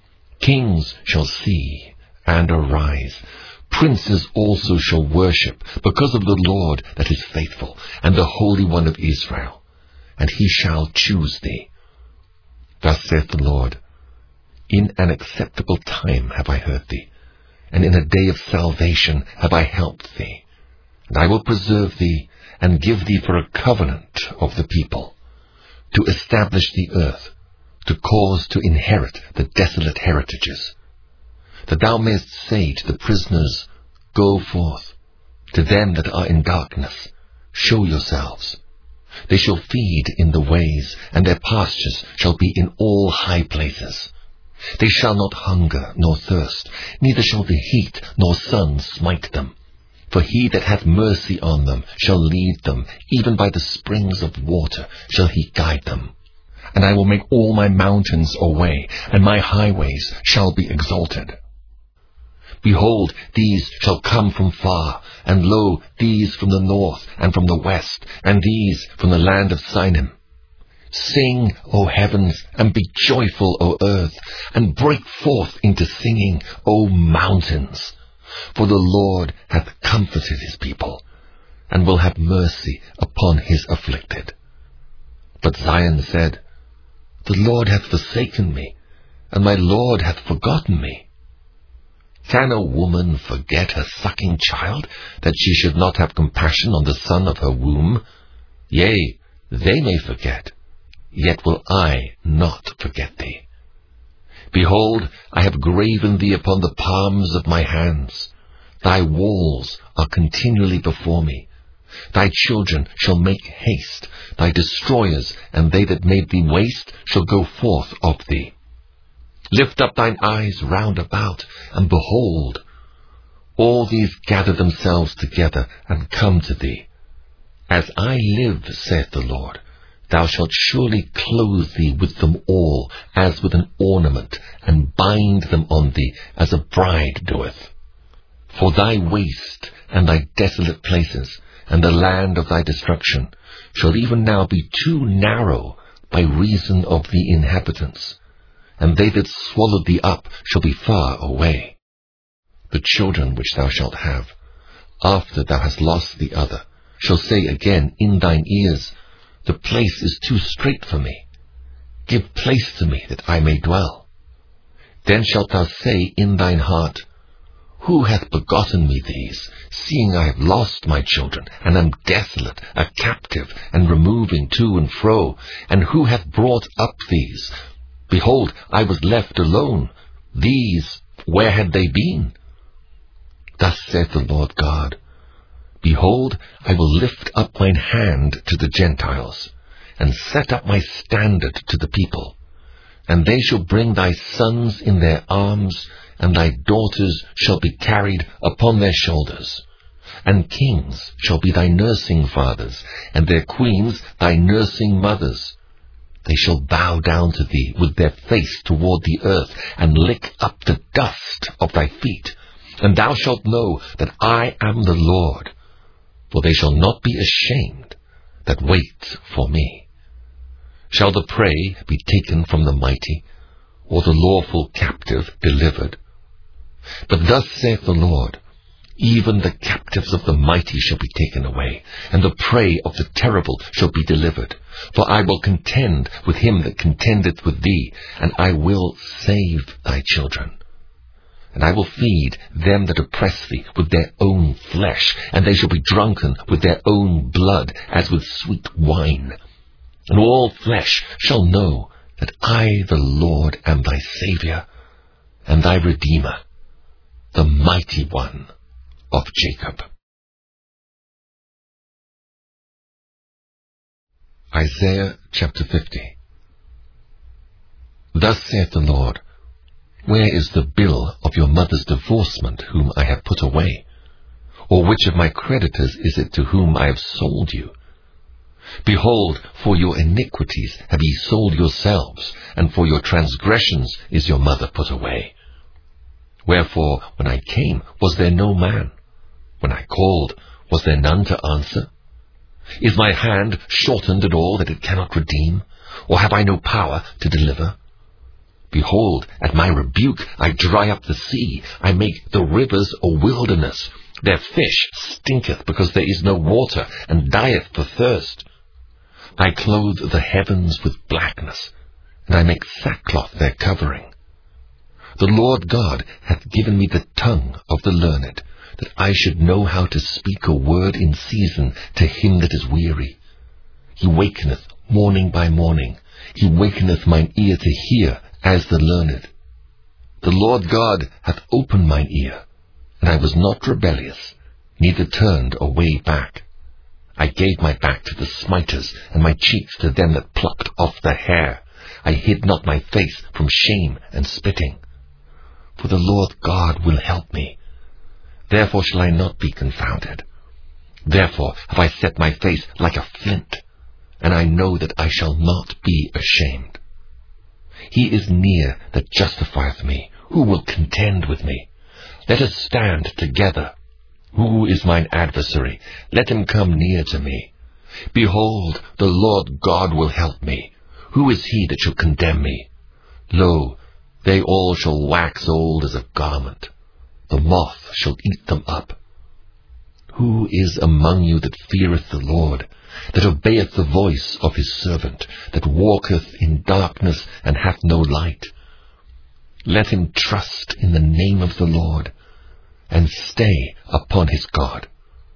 Kings shall see and arise. Princes also shall worship, because of the Lord that is faithful, and the Holy One of Israel. And he shall choose thee. Thus saith the Lord, In an acceptable time have I heard thee, and in a day of salvation have I helped thee. And I will preserve thee, and give thee for a covenant of the people, to establish the earth, to cause to inherit the desolate heritages, that thou mayest say to the prisoners, Go forth. To them that are in darkness, show yourselves. They shall feed in the ways, and their pastures shall be in all high places. They shall not hunger nor thirst, neither shall the heat nor sun smite them. For he that hath mercy on them shall lead them, even by the springs of water shall he guide them. And I will make all my mountains a way, and my highways shall be exalted. Behold, these shall come from far, and lo, these from the north, and from the west, and these from the land of Sinim. Sing, O heavens, and be joyful, O earth, and break forth into singing, O mountains. For the Lord hath comforted his people, and will have mercy upon his afflicted. But Zion said, The Lord hath forsaken me, and my Lord hath forgotten me. Can a woman forget her sucking child, that she should not have compassion on the son of her womb? Yea, they may forget, yet will I not forget thee. Behold, I have graven thee upon the palms of my hands. Thy walls are continually before me. Thy children shall make haste. Thy destroyers and they that made thee waste shall go forth of thee. Lift up thine eyes round about, and behold, all these gather themselves together and come to thee. As I live, saith the Lord, thou shalt surely clothe thee with them all, as with an ornament, and bind them on thee, as a bride doeth. For thy waste, and thy desolate places, and the land of thy destruction, shall even now be too narrow by reason of the inhabitants, and they that swallowed thee up shall be far away. The children which thou shalt have, after thou hast lost the other, shall say again in thine ears, The place is too strait for me. Give place to me, that I may dwell. Then shalt thou say in thine heart, Who hath begotten me these, seeing I have lost my children, and am desolate, a captive, and removing to and fro? And who hath brought up these? Behold, I was left alone. These, where had they been? Thus saith the Lord God, Behold, I will lift up mine hand to the Gentiles, and set up my standard to the people. And they shall bring thy sons in their arms, and thy daughters shall be carried upon their shoulders. And kings shall be thy nursing fathers, and their queens thy nursing mothers. They shall bow down to thee with their face toward the earth, and lick up the dust of thy feet. And thou shalt know that I am the Lord, for they shall not be ashamed that wait for me. Shall the prey be taken from the mighty, or the lawful captive delivered? But thus saith the Lord, Even the captives of the mighty shall be taken away, and the prey of the terrible shall be delivered. For I will contend with him that contendeth with thee, and I will save thy children. And I will feed them that oppress thee with their own flesh, and they shall be drunken with their own blood, as with sweet wine. And all flesh shall know that I, the Lord, am thy Saviour, and thy Redeemer, the mighty one of Jacob. Isaiah chapter fifty. Thus saith the Lord, Where is the bill of your mother's divorcement, whom I have put away? Or which of my creditors is it to whom I have sold you? Behold, for your iniquities have ye sold yourselves, and for your transgressions is your mother put away. Wherefore, when I came, was there no man? When I called, was there none to answer? Is my hand shortened at all that it cannot redeem? Or have I no power to deliver? Behold, at my rebuke I dry up the sea, I make the rivers a wilderness. Their fish stinketh because there is no water, and dieth for thirst. I clothe the heavens with blackness, and I make sackcloth their covering. The Lord God hath given me the tongue of the learned, that I should know how to speak a word in season to him that is weary. He wakeneth morning by morning, he wakeneth mine ear to hear as the learned. The Lord God hath opened mine ear, and I was not rebellious, neither turned away back. I gave my back to the smiters, and my cheeks to them that plucked off the hair. I hid not my face from shame and spitting. For the Lord God will help me. Therefore shall I not be confounded. Therefore have I set my face like a flint, and I know that I shall not be ashamed. He is near that justifieth me. Who will contend with me? Let us stand together. Who is mine adversary? Let him come near to me. Behold, the Lord God will help me. Who is he that shall condemn me? Lo, they all shall wax old as a garment. The moth shall eat them up. Who is among you that feareth the Lord, that obeyeth the voice of his servant, that walketh in darkness and hath no light? Let him trust in the name of the Lord, and stay upon his God.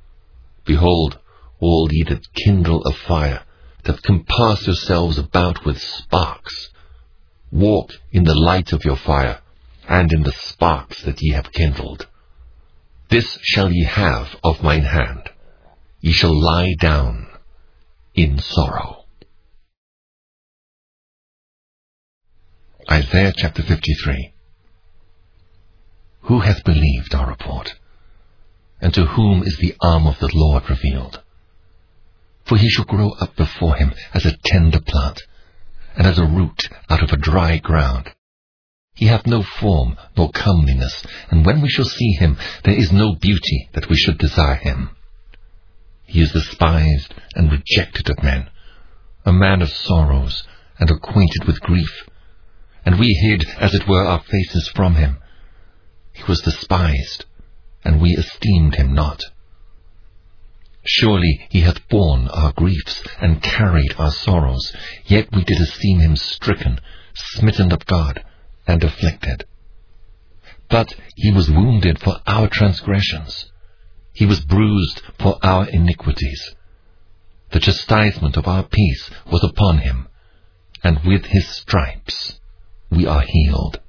Behold, all ye that kindle a fire, that compass yourselves about with sparks, walk in the light of your fire, and in the sparks that ye have kindled. This shall ye have of mine hand. Ye shall lie down in sorrow. Isaiah chapter fifty-three. Who hath believed our report? And to whom is the arm of the Lord revealed? For he shall grow up before him as a tender plant, and as a root out of a dry ground. He hath no form nor comeliness, and when we shall see him, there is no beauty that we should desire him. He is despised and rejected of men, a man of sorrows, and acquainted with grief. And we hid, as it were, our faces from him. He was despised, and we esteemed him not. Surely he hath borne our griefs, and carried our sorrows, yet we did esteem him stricken, smitten of God, and afflicted. But he was wounded for our transgressions, he was bruised for our iniquities. The chastisement of our peace was upon him, and with his stripes we are healed.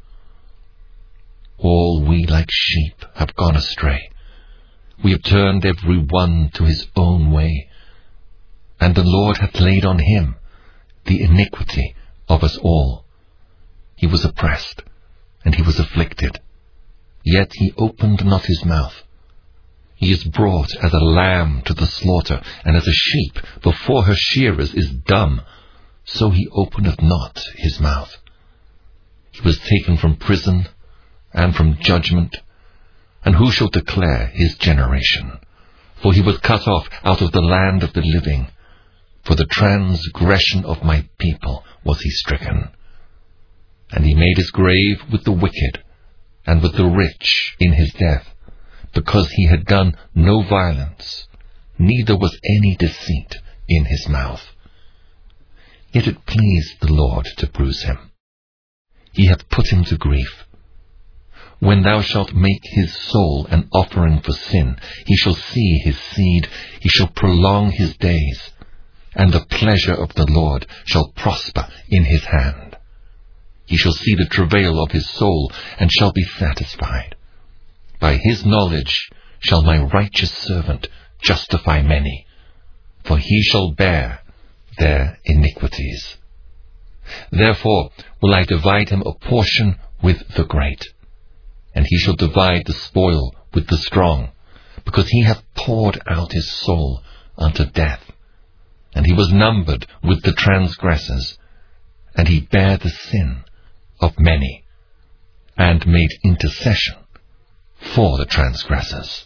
All we like sheep have gone astray. We have turned every one to his own way, and the Lord hath laid on him the iniquity of us all. He was oppressed, and he was afflicted, yet he opened not his mouth. He is brought as a lamb to the slaughter, and as a sheep before her shearers is dumb, so he openeth not his mouth. He was taken from prison and from judgment, and who shall declare his generation? For he was cut off out of the land of the living. For the transgression of my people was he stricken. And he made his grave with the wicked, and with the rich in his death, because he had done no violence, neither was any deceit in his mouth. Yet it pleased the Lord to bruise him. He hath put him to grief. When thou shalt make his soul an offering for sin, he shall see his seed, he shall prolong his days, and the pleasure of the Lord shall prosper in his hand. He shall see the travail of his soul, and shall be satisfied. By his knowledge shall my righteous servant justify many, for he shall bear their iniquities. Therefore will I divide him a portion with the great, and he shall divide the spoil with the strong, because he hath poured out his soul unto death. And he was numbered with the transgressors, and he bare the sin of many, and made intercession for the transgressors.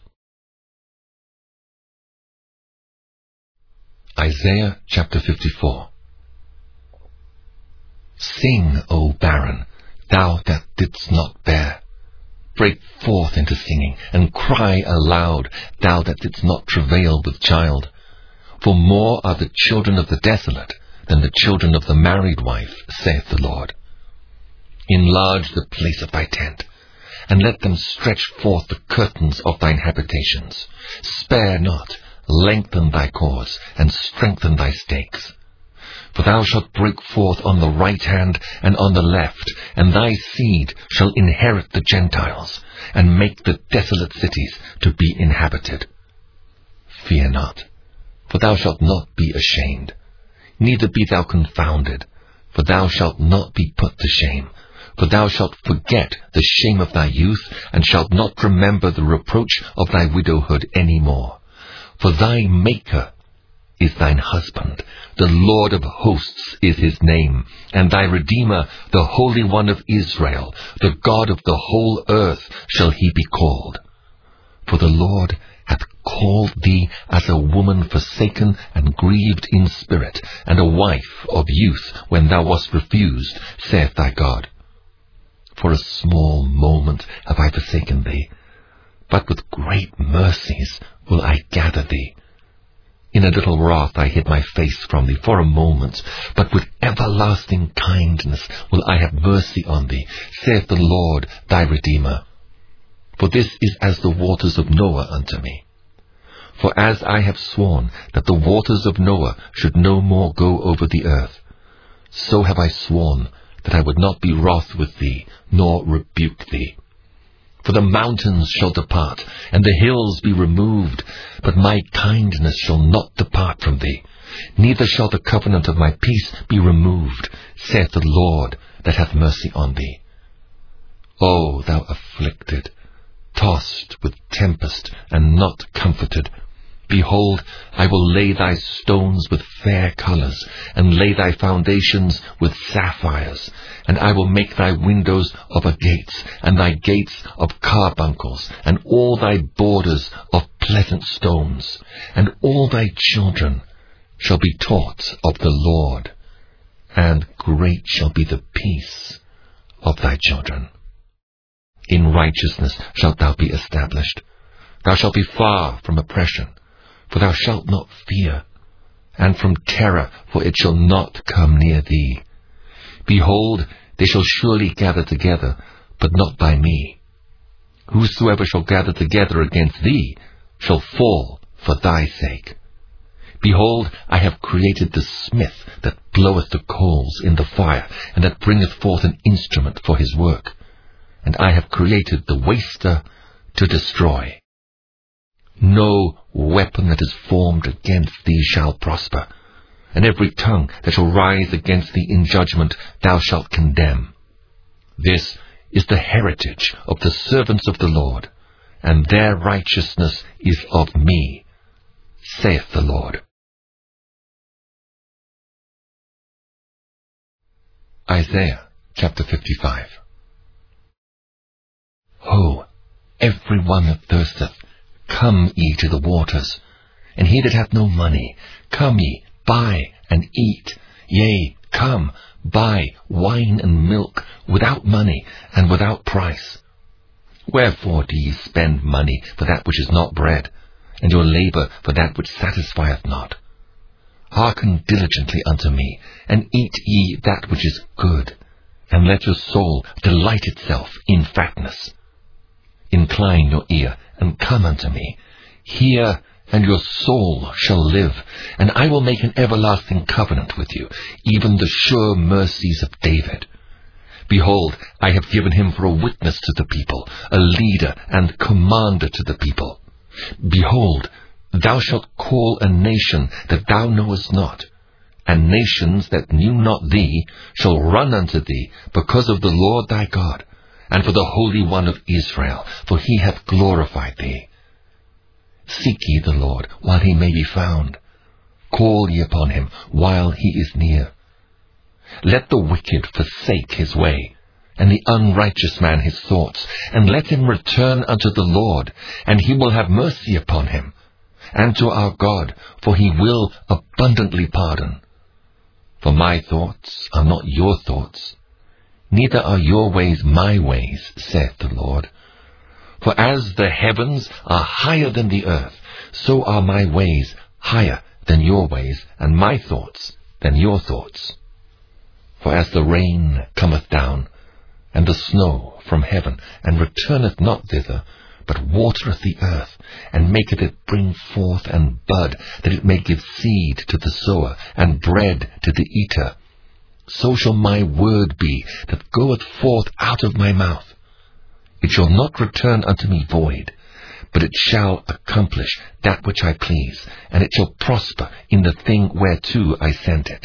Isaiah chapter fifty-four. Sing, O barren, thou that didst not bear. Break forth into singing, and cry aloud, thou that didst not travail with child. For more are the children of the desolate than the children of the married wife, saith the Lord. Enlarge the place of thy tent, and let them stretch forth the curtains of thine habitations. Spare not, lengthen thy cords, and strengthen thy stakes. For thou shalt break forth on the right hand and on the left, and thy seed shall inherit the Gentiles, and make the desolate cities to be inhabited. Fear not, for thou shalt not be ashamed, neither be thou confounded, for thou shalt not be put to shame. For thou shalt forget the shame of thy youth, and shalt not remember the reproach of thy widowhood any more. For thy Maker is thine husband, the Lord of hosts is his name, and thy Redeemer, the Holy One of Israel, the God of the whole earth shall he be called. For the Lord hath called thee as a woman forsaken and grieved in spirit, and a wife of youth when thou wast refused, saith thy God. For a small moment have I forsaken thee, but with great mercies will I gather thee. In a little wrath I hid my face from thee for a moment, but with everlasting kindness will I have mercy on thee, saith the Lord thy Redeemer. For this is as the waters of Noah unto me. For as I have sworn that the waters of Noah should no more go over the earth, so have I sworn that I would not be wroth with thee, nor rebuke thee. For the mountains shall depart, and the hills be removed, but my kindness shall not depart from thee, neither shall the covenant of my peace be removed, saith the Lord that hath mercy on thee. O thou afflicted, tossed with tempest, and not comforted, behold, I will lay thy stones with fair colours, and lay thy foundations with sapphires, and I will make thy windows of agates, and thy gates of carbuncles, and all thy borders of pleasant stones, and all thy children shall be taught of the Lord, and great shall be the peace of thy children. In righteousness shalt thou be established. Thou shalt be far from oppression, for thou shalt not fear, and from terror, for it shall not come near thee. Behold, they shall surely gather together, but not by me. Whosoever shall gather together against thee shall fall for thy sake. Behold, I have created the smith that bloweth the coals in the fire, and that bringeth forth an instrument for his work. And I have created the waster to destroy. No weapon that is formed against thee shall prosper, and every tongue that shall rise against thee in judgment thou shalt condemn. This is the heritage of the servants of the Lord, and their righteousness is of me, saith the Lord. Isaiah chapter fifty-five. Ho, every one that thirsteth, come ye to the waters, and he that hath no money, come ye, buy and eat. Yea, come, buy wine and milk without money and without price. Wherefore do ye spend money for that which is not bread, and your labour for that which satisfieth not? Hearken diligently unto me, and eat ye that which is good, and let your soul delight itself in fatness. Incline your ear, and come unto me. Hear, and your soul shall live, and I will make an everlasting covenant with you, even the sure mercies of David. Behold, I have given him for a witness to the people, a leader and commander to the people. Behold, thou shalt call a nation that thou knowest not, and nations that knew not thee shall run unto thee because of the Lord thy God, and for the Holy One of Israel, for he hath glorified thee. Seek ye the Lord while he may be found. Call ye upon him while he is near. Let the wicked forsake his way, and the unrighteous man his thoughts, and let him return unto the Lord, and he will have mercy upon him, and to our God, for he will abundantly pardon. For my thoughts are not your thoughts, neither are your ways my ways, saith the Lord. For as the heavens are higher than the earth, so are my ways higher than your ways, and my thoughts than your thoughts. For as the rain cometh down, and the snow from heaven, and returneth not thither, but watereth the earth, and maketh it bring forth and bud, that it may give seed to the sower, and bread to the eater, so shall my word be that goeth forth out of my mouth. It shall not return unto me void, but it shall accomplish that which I please, and it shall prosper in the thing whereto I sent it.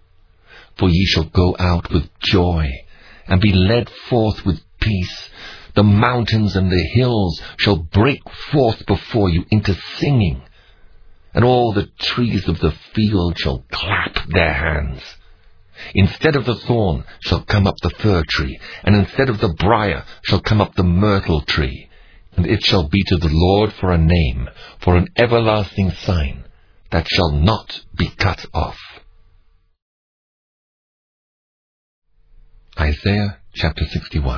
For ye shall go out with joy, and be led forth with peace. The mountains and the hills shall break forth before you into singing, and all the trees of the field shall clap their hands. Instead of the thorn shall come up the fir tree, and instead of the brier shall come up the myrtle tree. And it shall be to the Lord for a name, for an everlasting sign, that shall not be cut off. Isaiah chapter sixty-one.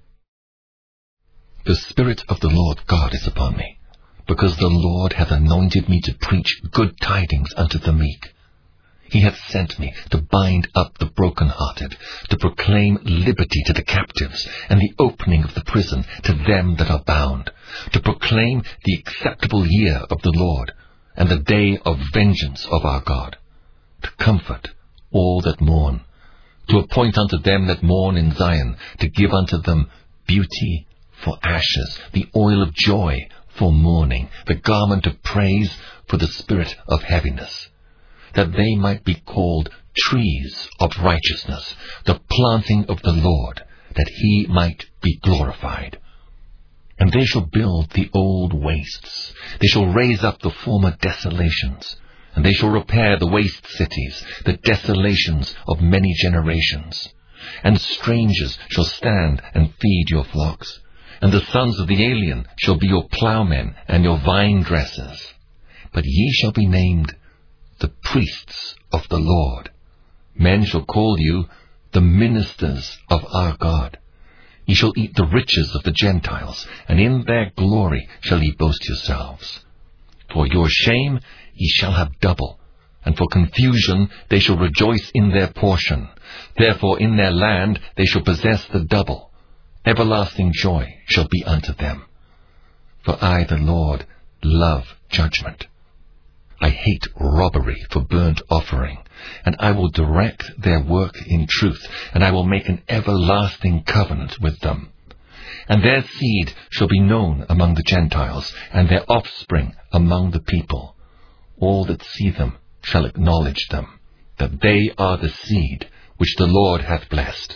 The Spirit of the Lord God is upon me, because the Lord hath anointed me to preach good tidings unto the meek. He hath sent me to bind up the brokenhearted, to proclaim liberty to the captives, and the opening of the prison to them that are bound, to proclaim the acceptable year of the Lord, and the day of vengeance of our God, to comfort all that mourn, to appoint unto them that mourn in Zion, to give unto them beauty for ashes, the oil of joy for mourning, the garment of praise for the spirit of heaviness, that they might be called trees of righteousness, the planting of the Lord, that he might be glorified. And they shall build the old wastes, they shall raise up the former desolations, and they shall repair the waste cities, the desolations of many generations. And strangers shall stand and feed your flocks, and the sons of the alien shall be your ploughmen and your vine dressers. But ye shall be named the priests of the Lord. Men shall call you the ministers of our God. Ye shall eat the riches of the Gentiles, and in their glory shall ye boast yourselves. For your shame ye shall have double, and for confusion they shall rejoice in their portion. Therefore in their land they shall possess the double. Everlasting joy shall be unto them. For I, the Lord, love judgment. I hate robbery for burnt offering, and I will direct their work in truth, and I will make an everlasting covenant with them. And their seed shall be known among the Gentiles, and their offspring among the people. All that see them shall acknowledge them, that they are the seed which the Lord hath blessed.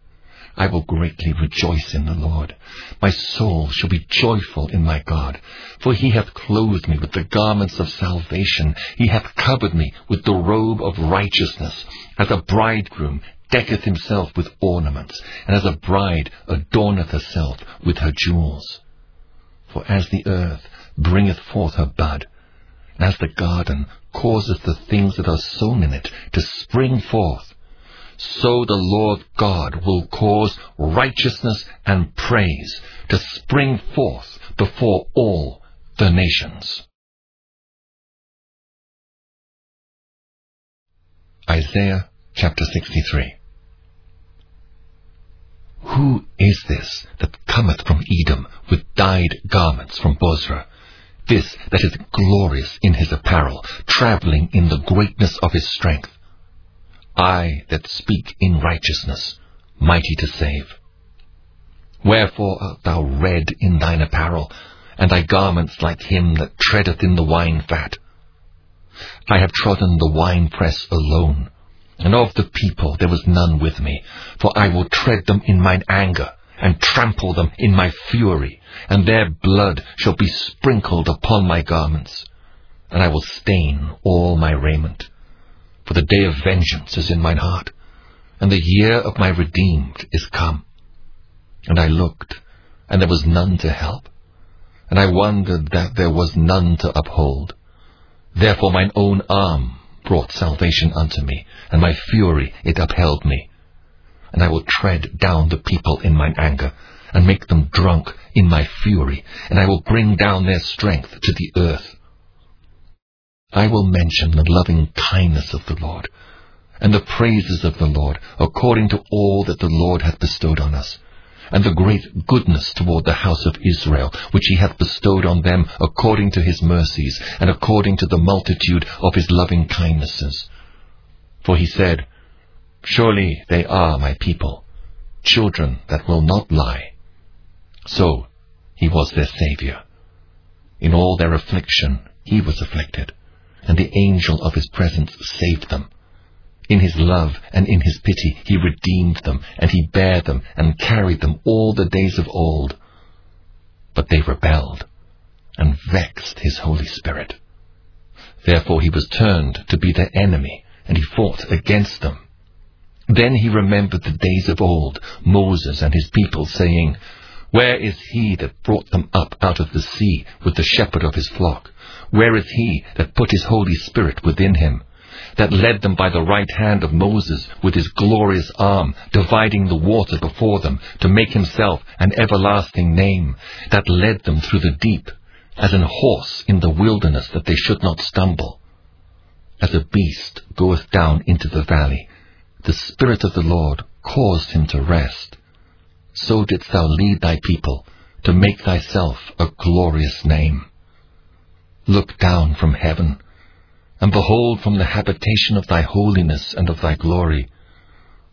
I will greatly rejoice in the Lord. My soul shall be joyful in my God, for he hath clothed me with the garments of salvation. He hath covered me with the robe of righteousness, as a bridegroom decketh himself with ornaments, and as a bride adorneth herself with her jewels. For as the earth bringeth forth her bud, and as the garden causeth the things that are sown in it to spring forth, so the Lord God will cause righteousness and praise to spring forth before all the nations. Isaiah chapter sixty-three. Who is this that cometh from Edom with dyed garments from Bozrah? This that is glorious in his apparel, travelling in the greatness of his strength. I that speak in righteousness, mighty to save. Wherefore art thou red in thine apparel, and thy garments like him that treadeth in the wine fat? I have trodden the winepress alone, and of the people there was none with me. For I will tread them in mine anger, and trample them in my fury, and their blood shall be sprinkled upon my garments, and I will stain all my raiment. For the day of vengeance is in mine heart, and the year of my redeemed is come. And I looked, and there was none to help, and I wondered that there was none to uphold. Therefore mine own arm brought salvation unto me, and my fury it upheld me. And I will tread down the people in mine anger, and make them drunk in my fury, and I will bring down their strength to the earth. I will mention the loving kindness of the Lord, and the praises of the Lord, according to all that the Lord hath bestowed on us, and the great goodness toward the house of Israel, which he hath bestowed on them according to his mercies, and according to the multitude of his loving kindnesses. For he said, Surely they are my people, children that will not lie. So he was their Saviour. In all their affliction he was afflicted, and the angel of his presence saved them. In his love and in his pity he redeemed them, and he bare them and carried them all the days of old. But they rebelled, and vexed his Holy Spirit. Therefore he was turned to be their enemy, and he fought against them. Then he remembered the days of old, Moses and his people, saying, Where is he that brought them up out of the sea with the shepherd of his flock? Where is he that put his Holy Spirit within him, that led them by the right hand of Moses with his glorious arm, dividing the water before them, to make himself an everlasting name, that led them through the deep, as an horse in the wilderness, that they should not stumble? As a beast goeth down into the valley, the Spirit of the Lord caused him to rest. So didst thou lead thy people, to make thyself a glorious name. Look down from heaven, and behold from the habitation of thy holiness and of thy glory.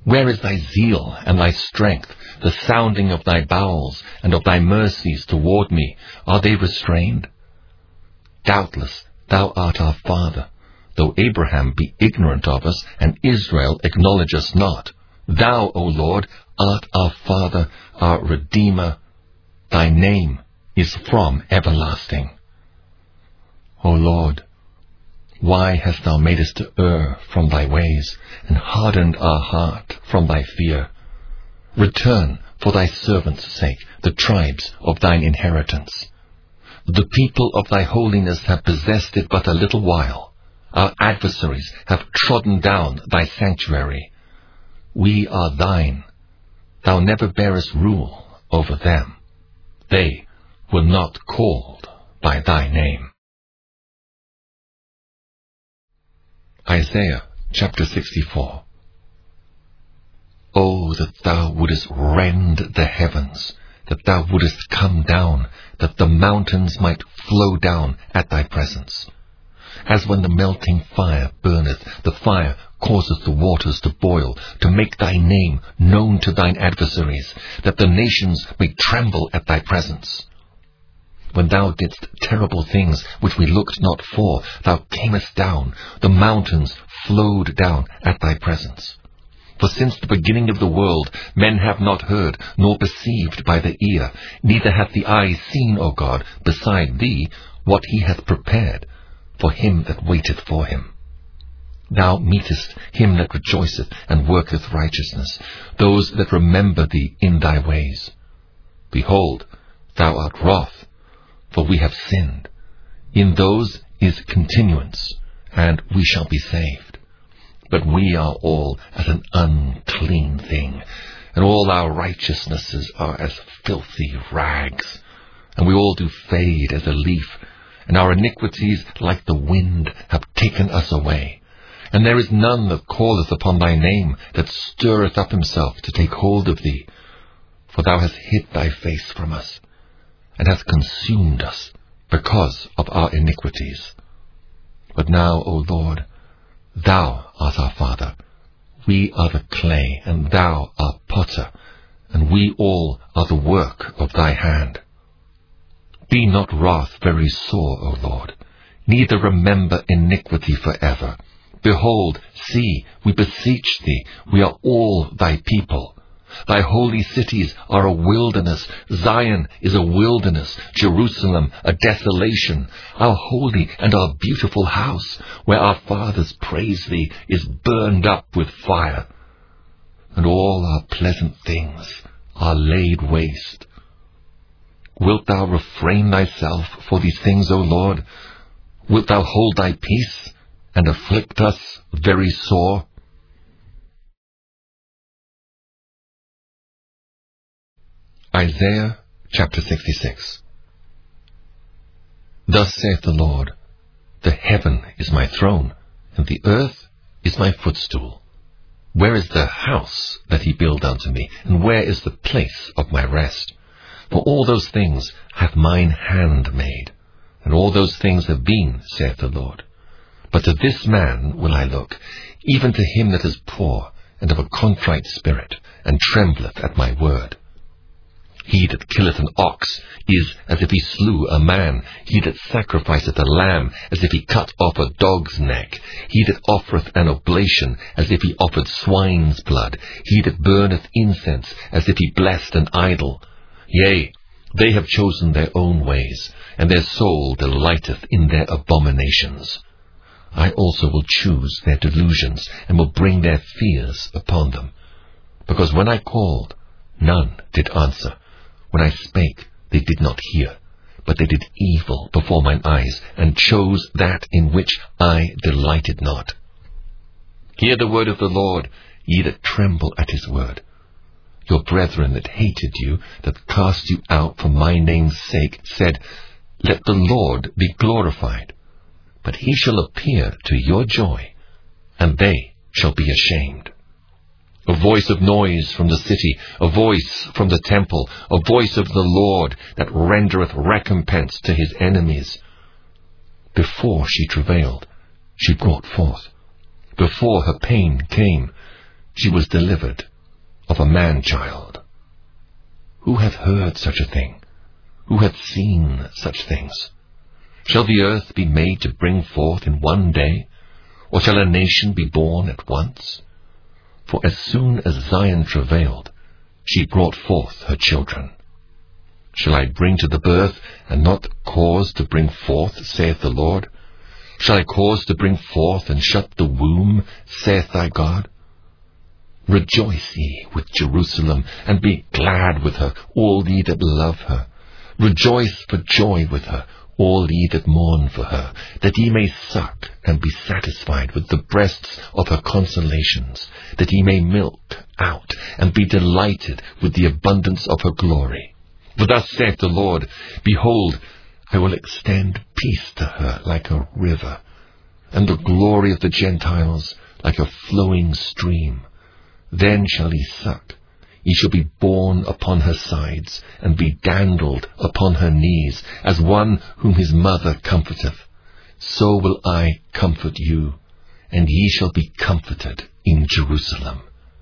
Where is thy zeal and thy strength, the sounding of thy bowels and of thy mercies toward me? Are they restrained? Doubtless thou art our father, though Abraham be ignorant of us, and Israel acknowledge us not. Thou, O Lord, art our Father, our Redeemer. Thy name is from everlasting. O Lord, why hast thou made us to err from thy ways, and hardened our heart from thy fear? Return, for thy servants' sake, the tribes of thine inheritance. The people of thy holiness have possessed it but a little while. Our adversaries have trodden down thy sanctuary. We are thine. Thou never bearest rule over them. They were not called by thy name. Isaiah chapter sixty-four. Oh, that thou wouldest rend the heavens, that thou wouldest come down, that the mountains might flow down at thy presence. As when the melting fire burneth, the fire causeth the waters to boil, to make thy name known to thine adversaries, that the nations may tremble at thy presence. When thou didst terrible things which we looked not for, thou camest down, the mountains flowed down at thy presence. For since the beginning of the world men have not heard, nor perceived by the ear, neither hath the eye seen, O God, beside thee, what he hath prepared for him that waiteth for him. Thou meetest him that rejoiceth and worketh righteousness, those that remember thee in thy ways. Behold, thou art wroth, for we have sinned. In those is continuance, and we shall be saved. But we are all as an unclean thing, and all our righteousnesses are as filthy rags. And we all do fade as a leaf, and our iniquities like the wind have taken us away. And there is none that calleth upon thy name, that stirreth up himself to take hold of thee. For thou hast hid thy face from us, and hast consumed us because of our iniquities. But now, O Lord, thou art our Father. We are the clay, and thou art potter, and we all are the work of thy hand. Be not wrath very sore, O Lord, neither remember iniquity forever. Behold, see, we beseech thee, we are all thy people. Thy holy cities are a wilderness. Zion is a wilderness, Jerusalem a desolation. Our holy and our beautiful house, where our fathers praise thee, is burned up with fire. And all our pleasant things are laid waste. Wilt thou refrain thyself for these things, O Lord? Wilt thou hold thy peace, and afflict us very sore? Isaiah chapter sixty-six. Thus saith the Lord, the heaven is my throne, and the earth is my footstool. Where is the house that he built unto me, and where is the place of my rest? For all those things hath mine hand made, and all those things have been, saith the Lord. But to this man will I look, even to him that is poor, and of a contrite spirit, and trembleth at my word. He that killeth an ox is as if he slew a man. He that sacrificeth a lamb, as if he cut off a dog's neck. He that offereth an oblation, as if he offered swine's blood. He that burneth incense, as if he blessed an idol. Yea, they have chosen their own ways, and their soul delighteth in their abominations. I also will choose their delusions, and will bring their fears upon them. Because when I called, none did answer. When I spake, they did not hear, but they did evil before mine eyes, and chose that in which I delighted not. Hear the word of the Lord, ye that tremble at his word. Your brethren that hated you, that cast you out for my name's sake, said, Let the Lord be glorified. But he shall appear to your joy, and they shall be ashamed. A voice of noise from the city, a voice from the temple, a voice of the Lord that rendereth recompense to his enemies. Before she travailed, she brought forth. Before her pain came, she was delivered of a man-child. Who hath heard such a thing? Who hath seen such things? Shall the earth be made to bring forth in one day? Or shall a nation be born at once? For as soon as Zion travailed, she brought forth her children. Shall I bring to the birth, and not cause to bring forth, saith the Lord? Shall I cause to bring forth, and shut the womb, saith thy God? Rejoice ye with Jerusalem, and be glad with her, all ye that love her. Rejoice for joy with her, all ye that mourn for her, that ye may suck and be satisfied with the breasts of her consolations, that ye may milk out and be delighted with the abundance of her glory. For thus saith the Lord, Behold, I will extend peace to her like a river, and the glory of the Gentiles like a flowing stream. Then shall he suck. Ye shall be borne upon her sides, and be dandled upon her knees, as one whom his mother comforteth. So will I comfort you, and ye shall be comforted in Jerusalem.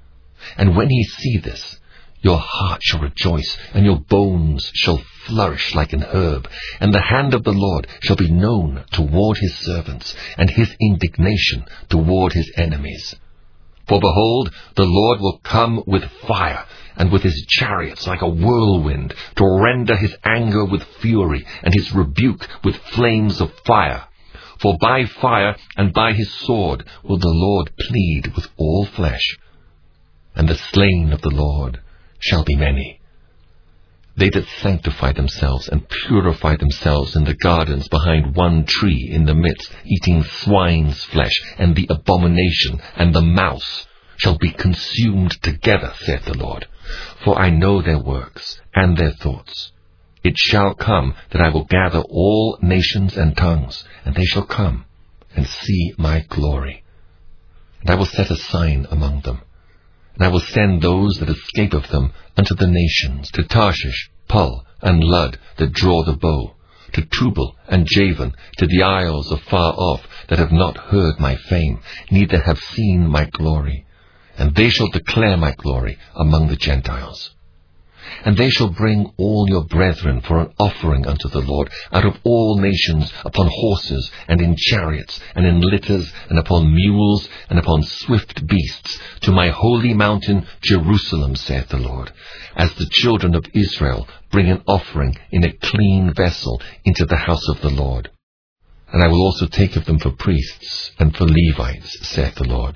And when ye see this, your heart shall rejoice, and your bones shall flourish like an herb, and the hand of the Lord shall be known toward his servants, and his indignation toward his enemies. For behold, the Lord will come with fire, and with his chariots like a whirlwind, to render his anger with fury, and his rebuke with flames of fire. For by fire and by his sword will the Lord plead with all flesh. And the slain of the Lord shall be many. They that sanctify themselves and purify themselves in the gardens behind one tree in the midst, eating swine's flesh, and the abomination, and the mouse, shall be consumed together, saith the Lord. For I know their works, and their thoughts. It shall come that I will gather all nations and tongues, and they shall come, and see my glory. And I will set a sign among them. And I will send those that escape of them unto the nations, to Tarshish, Pul, and Lud, that draw the bow, to Tubal and Javan, to the isles afar off, that have not heard my fame, neither have seen my glory. And they shall declare my glory among the Gentiles. And they shall bring all your brethren for an offering unto the Lord, out of all nations, upon horses, and in chariots, and in litters, and upon mules, and upon swift beasts, to my holy mountain Jerusalem, saith the Lord, as the children of Israel bring an offering in a clean vessel into the house of the Lord. And I will also take of them for priests and for Levites, saith the Lord.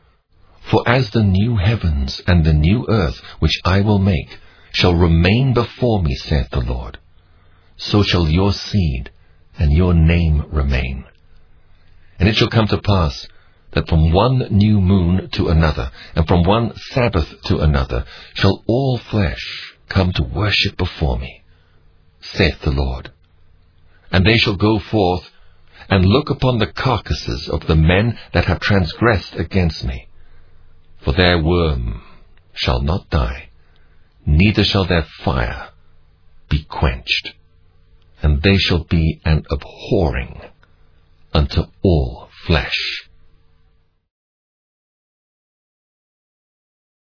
For as the new heavens and the new earth which I will make shall remain before me, saith the Lord, so shall your seed and your name remain. And it shall come to pass that from one new moon to another, and from one Sabbath to another, shall all flesh come to worship before me, saith the Lord. And they shall go forth and look upon the carcasses of the men that have transgressed against me. For their worm shall not die, neither shall their fire be quenched, and they shall be an abhorring unto all flesh.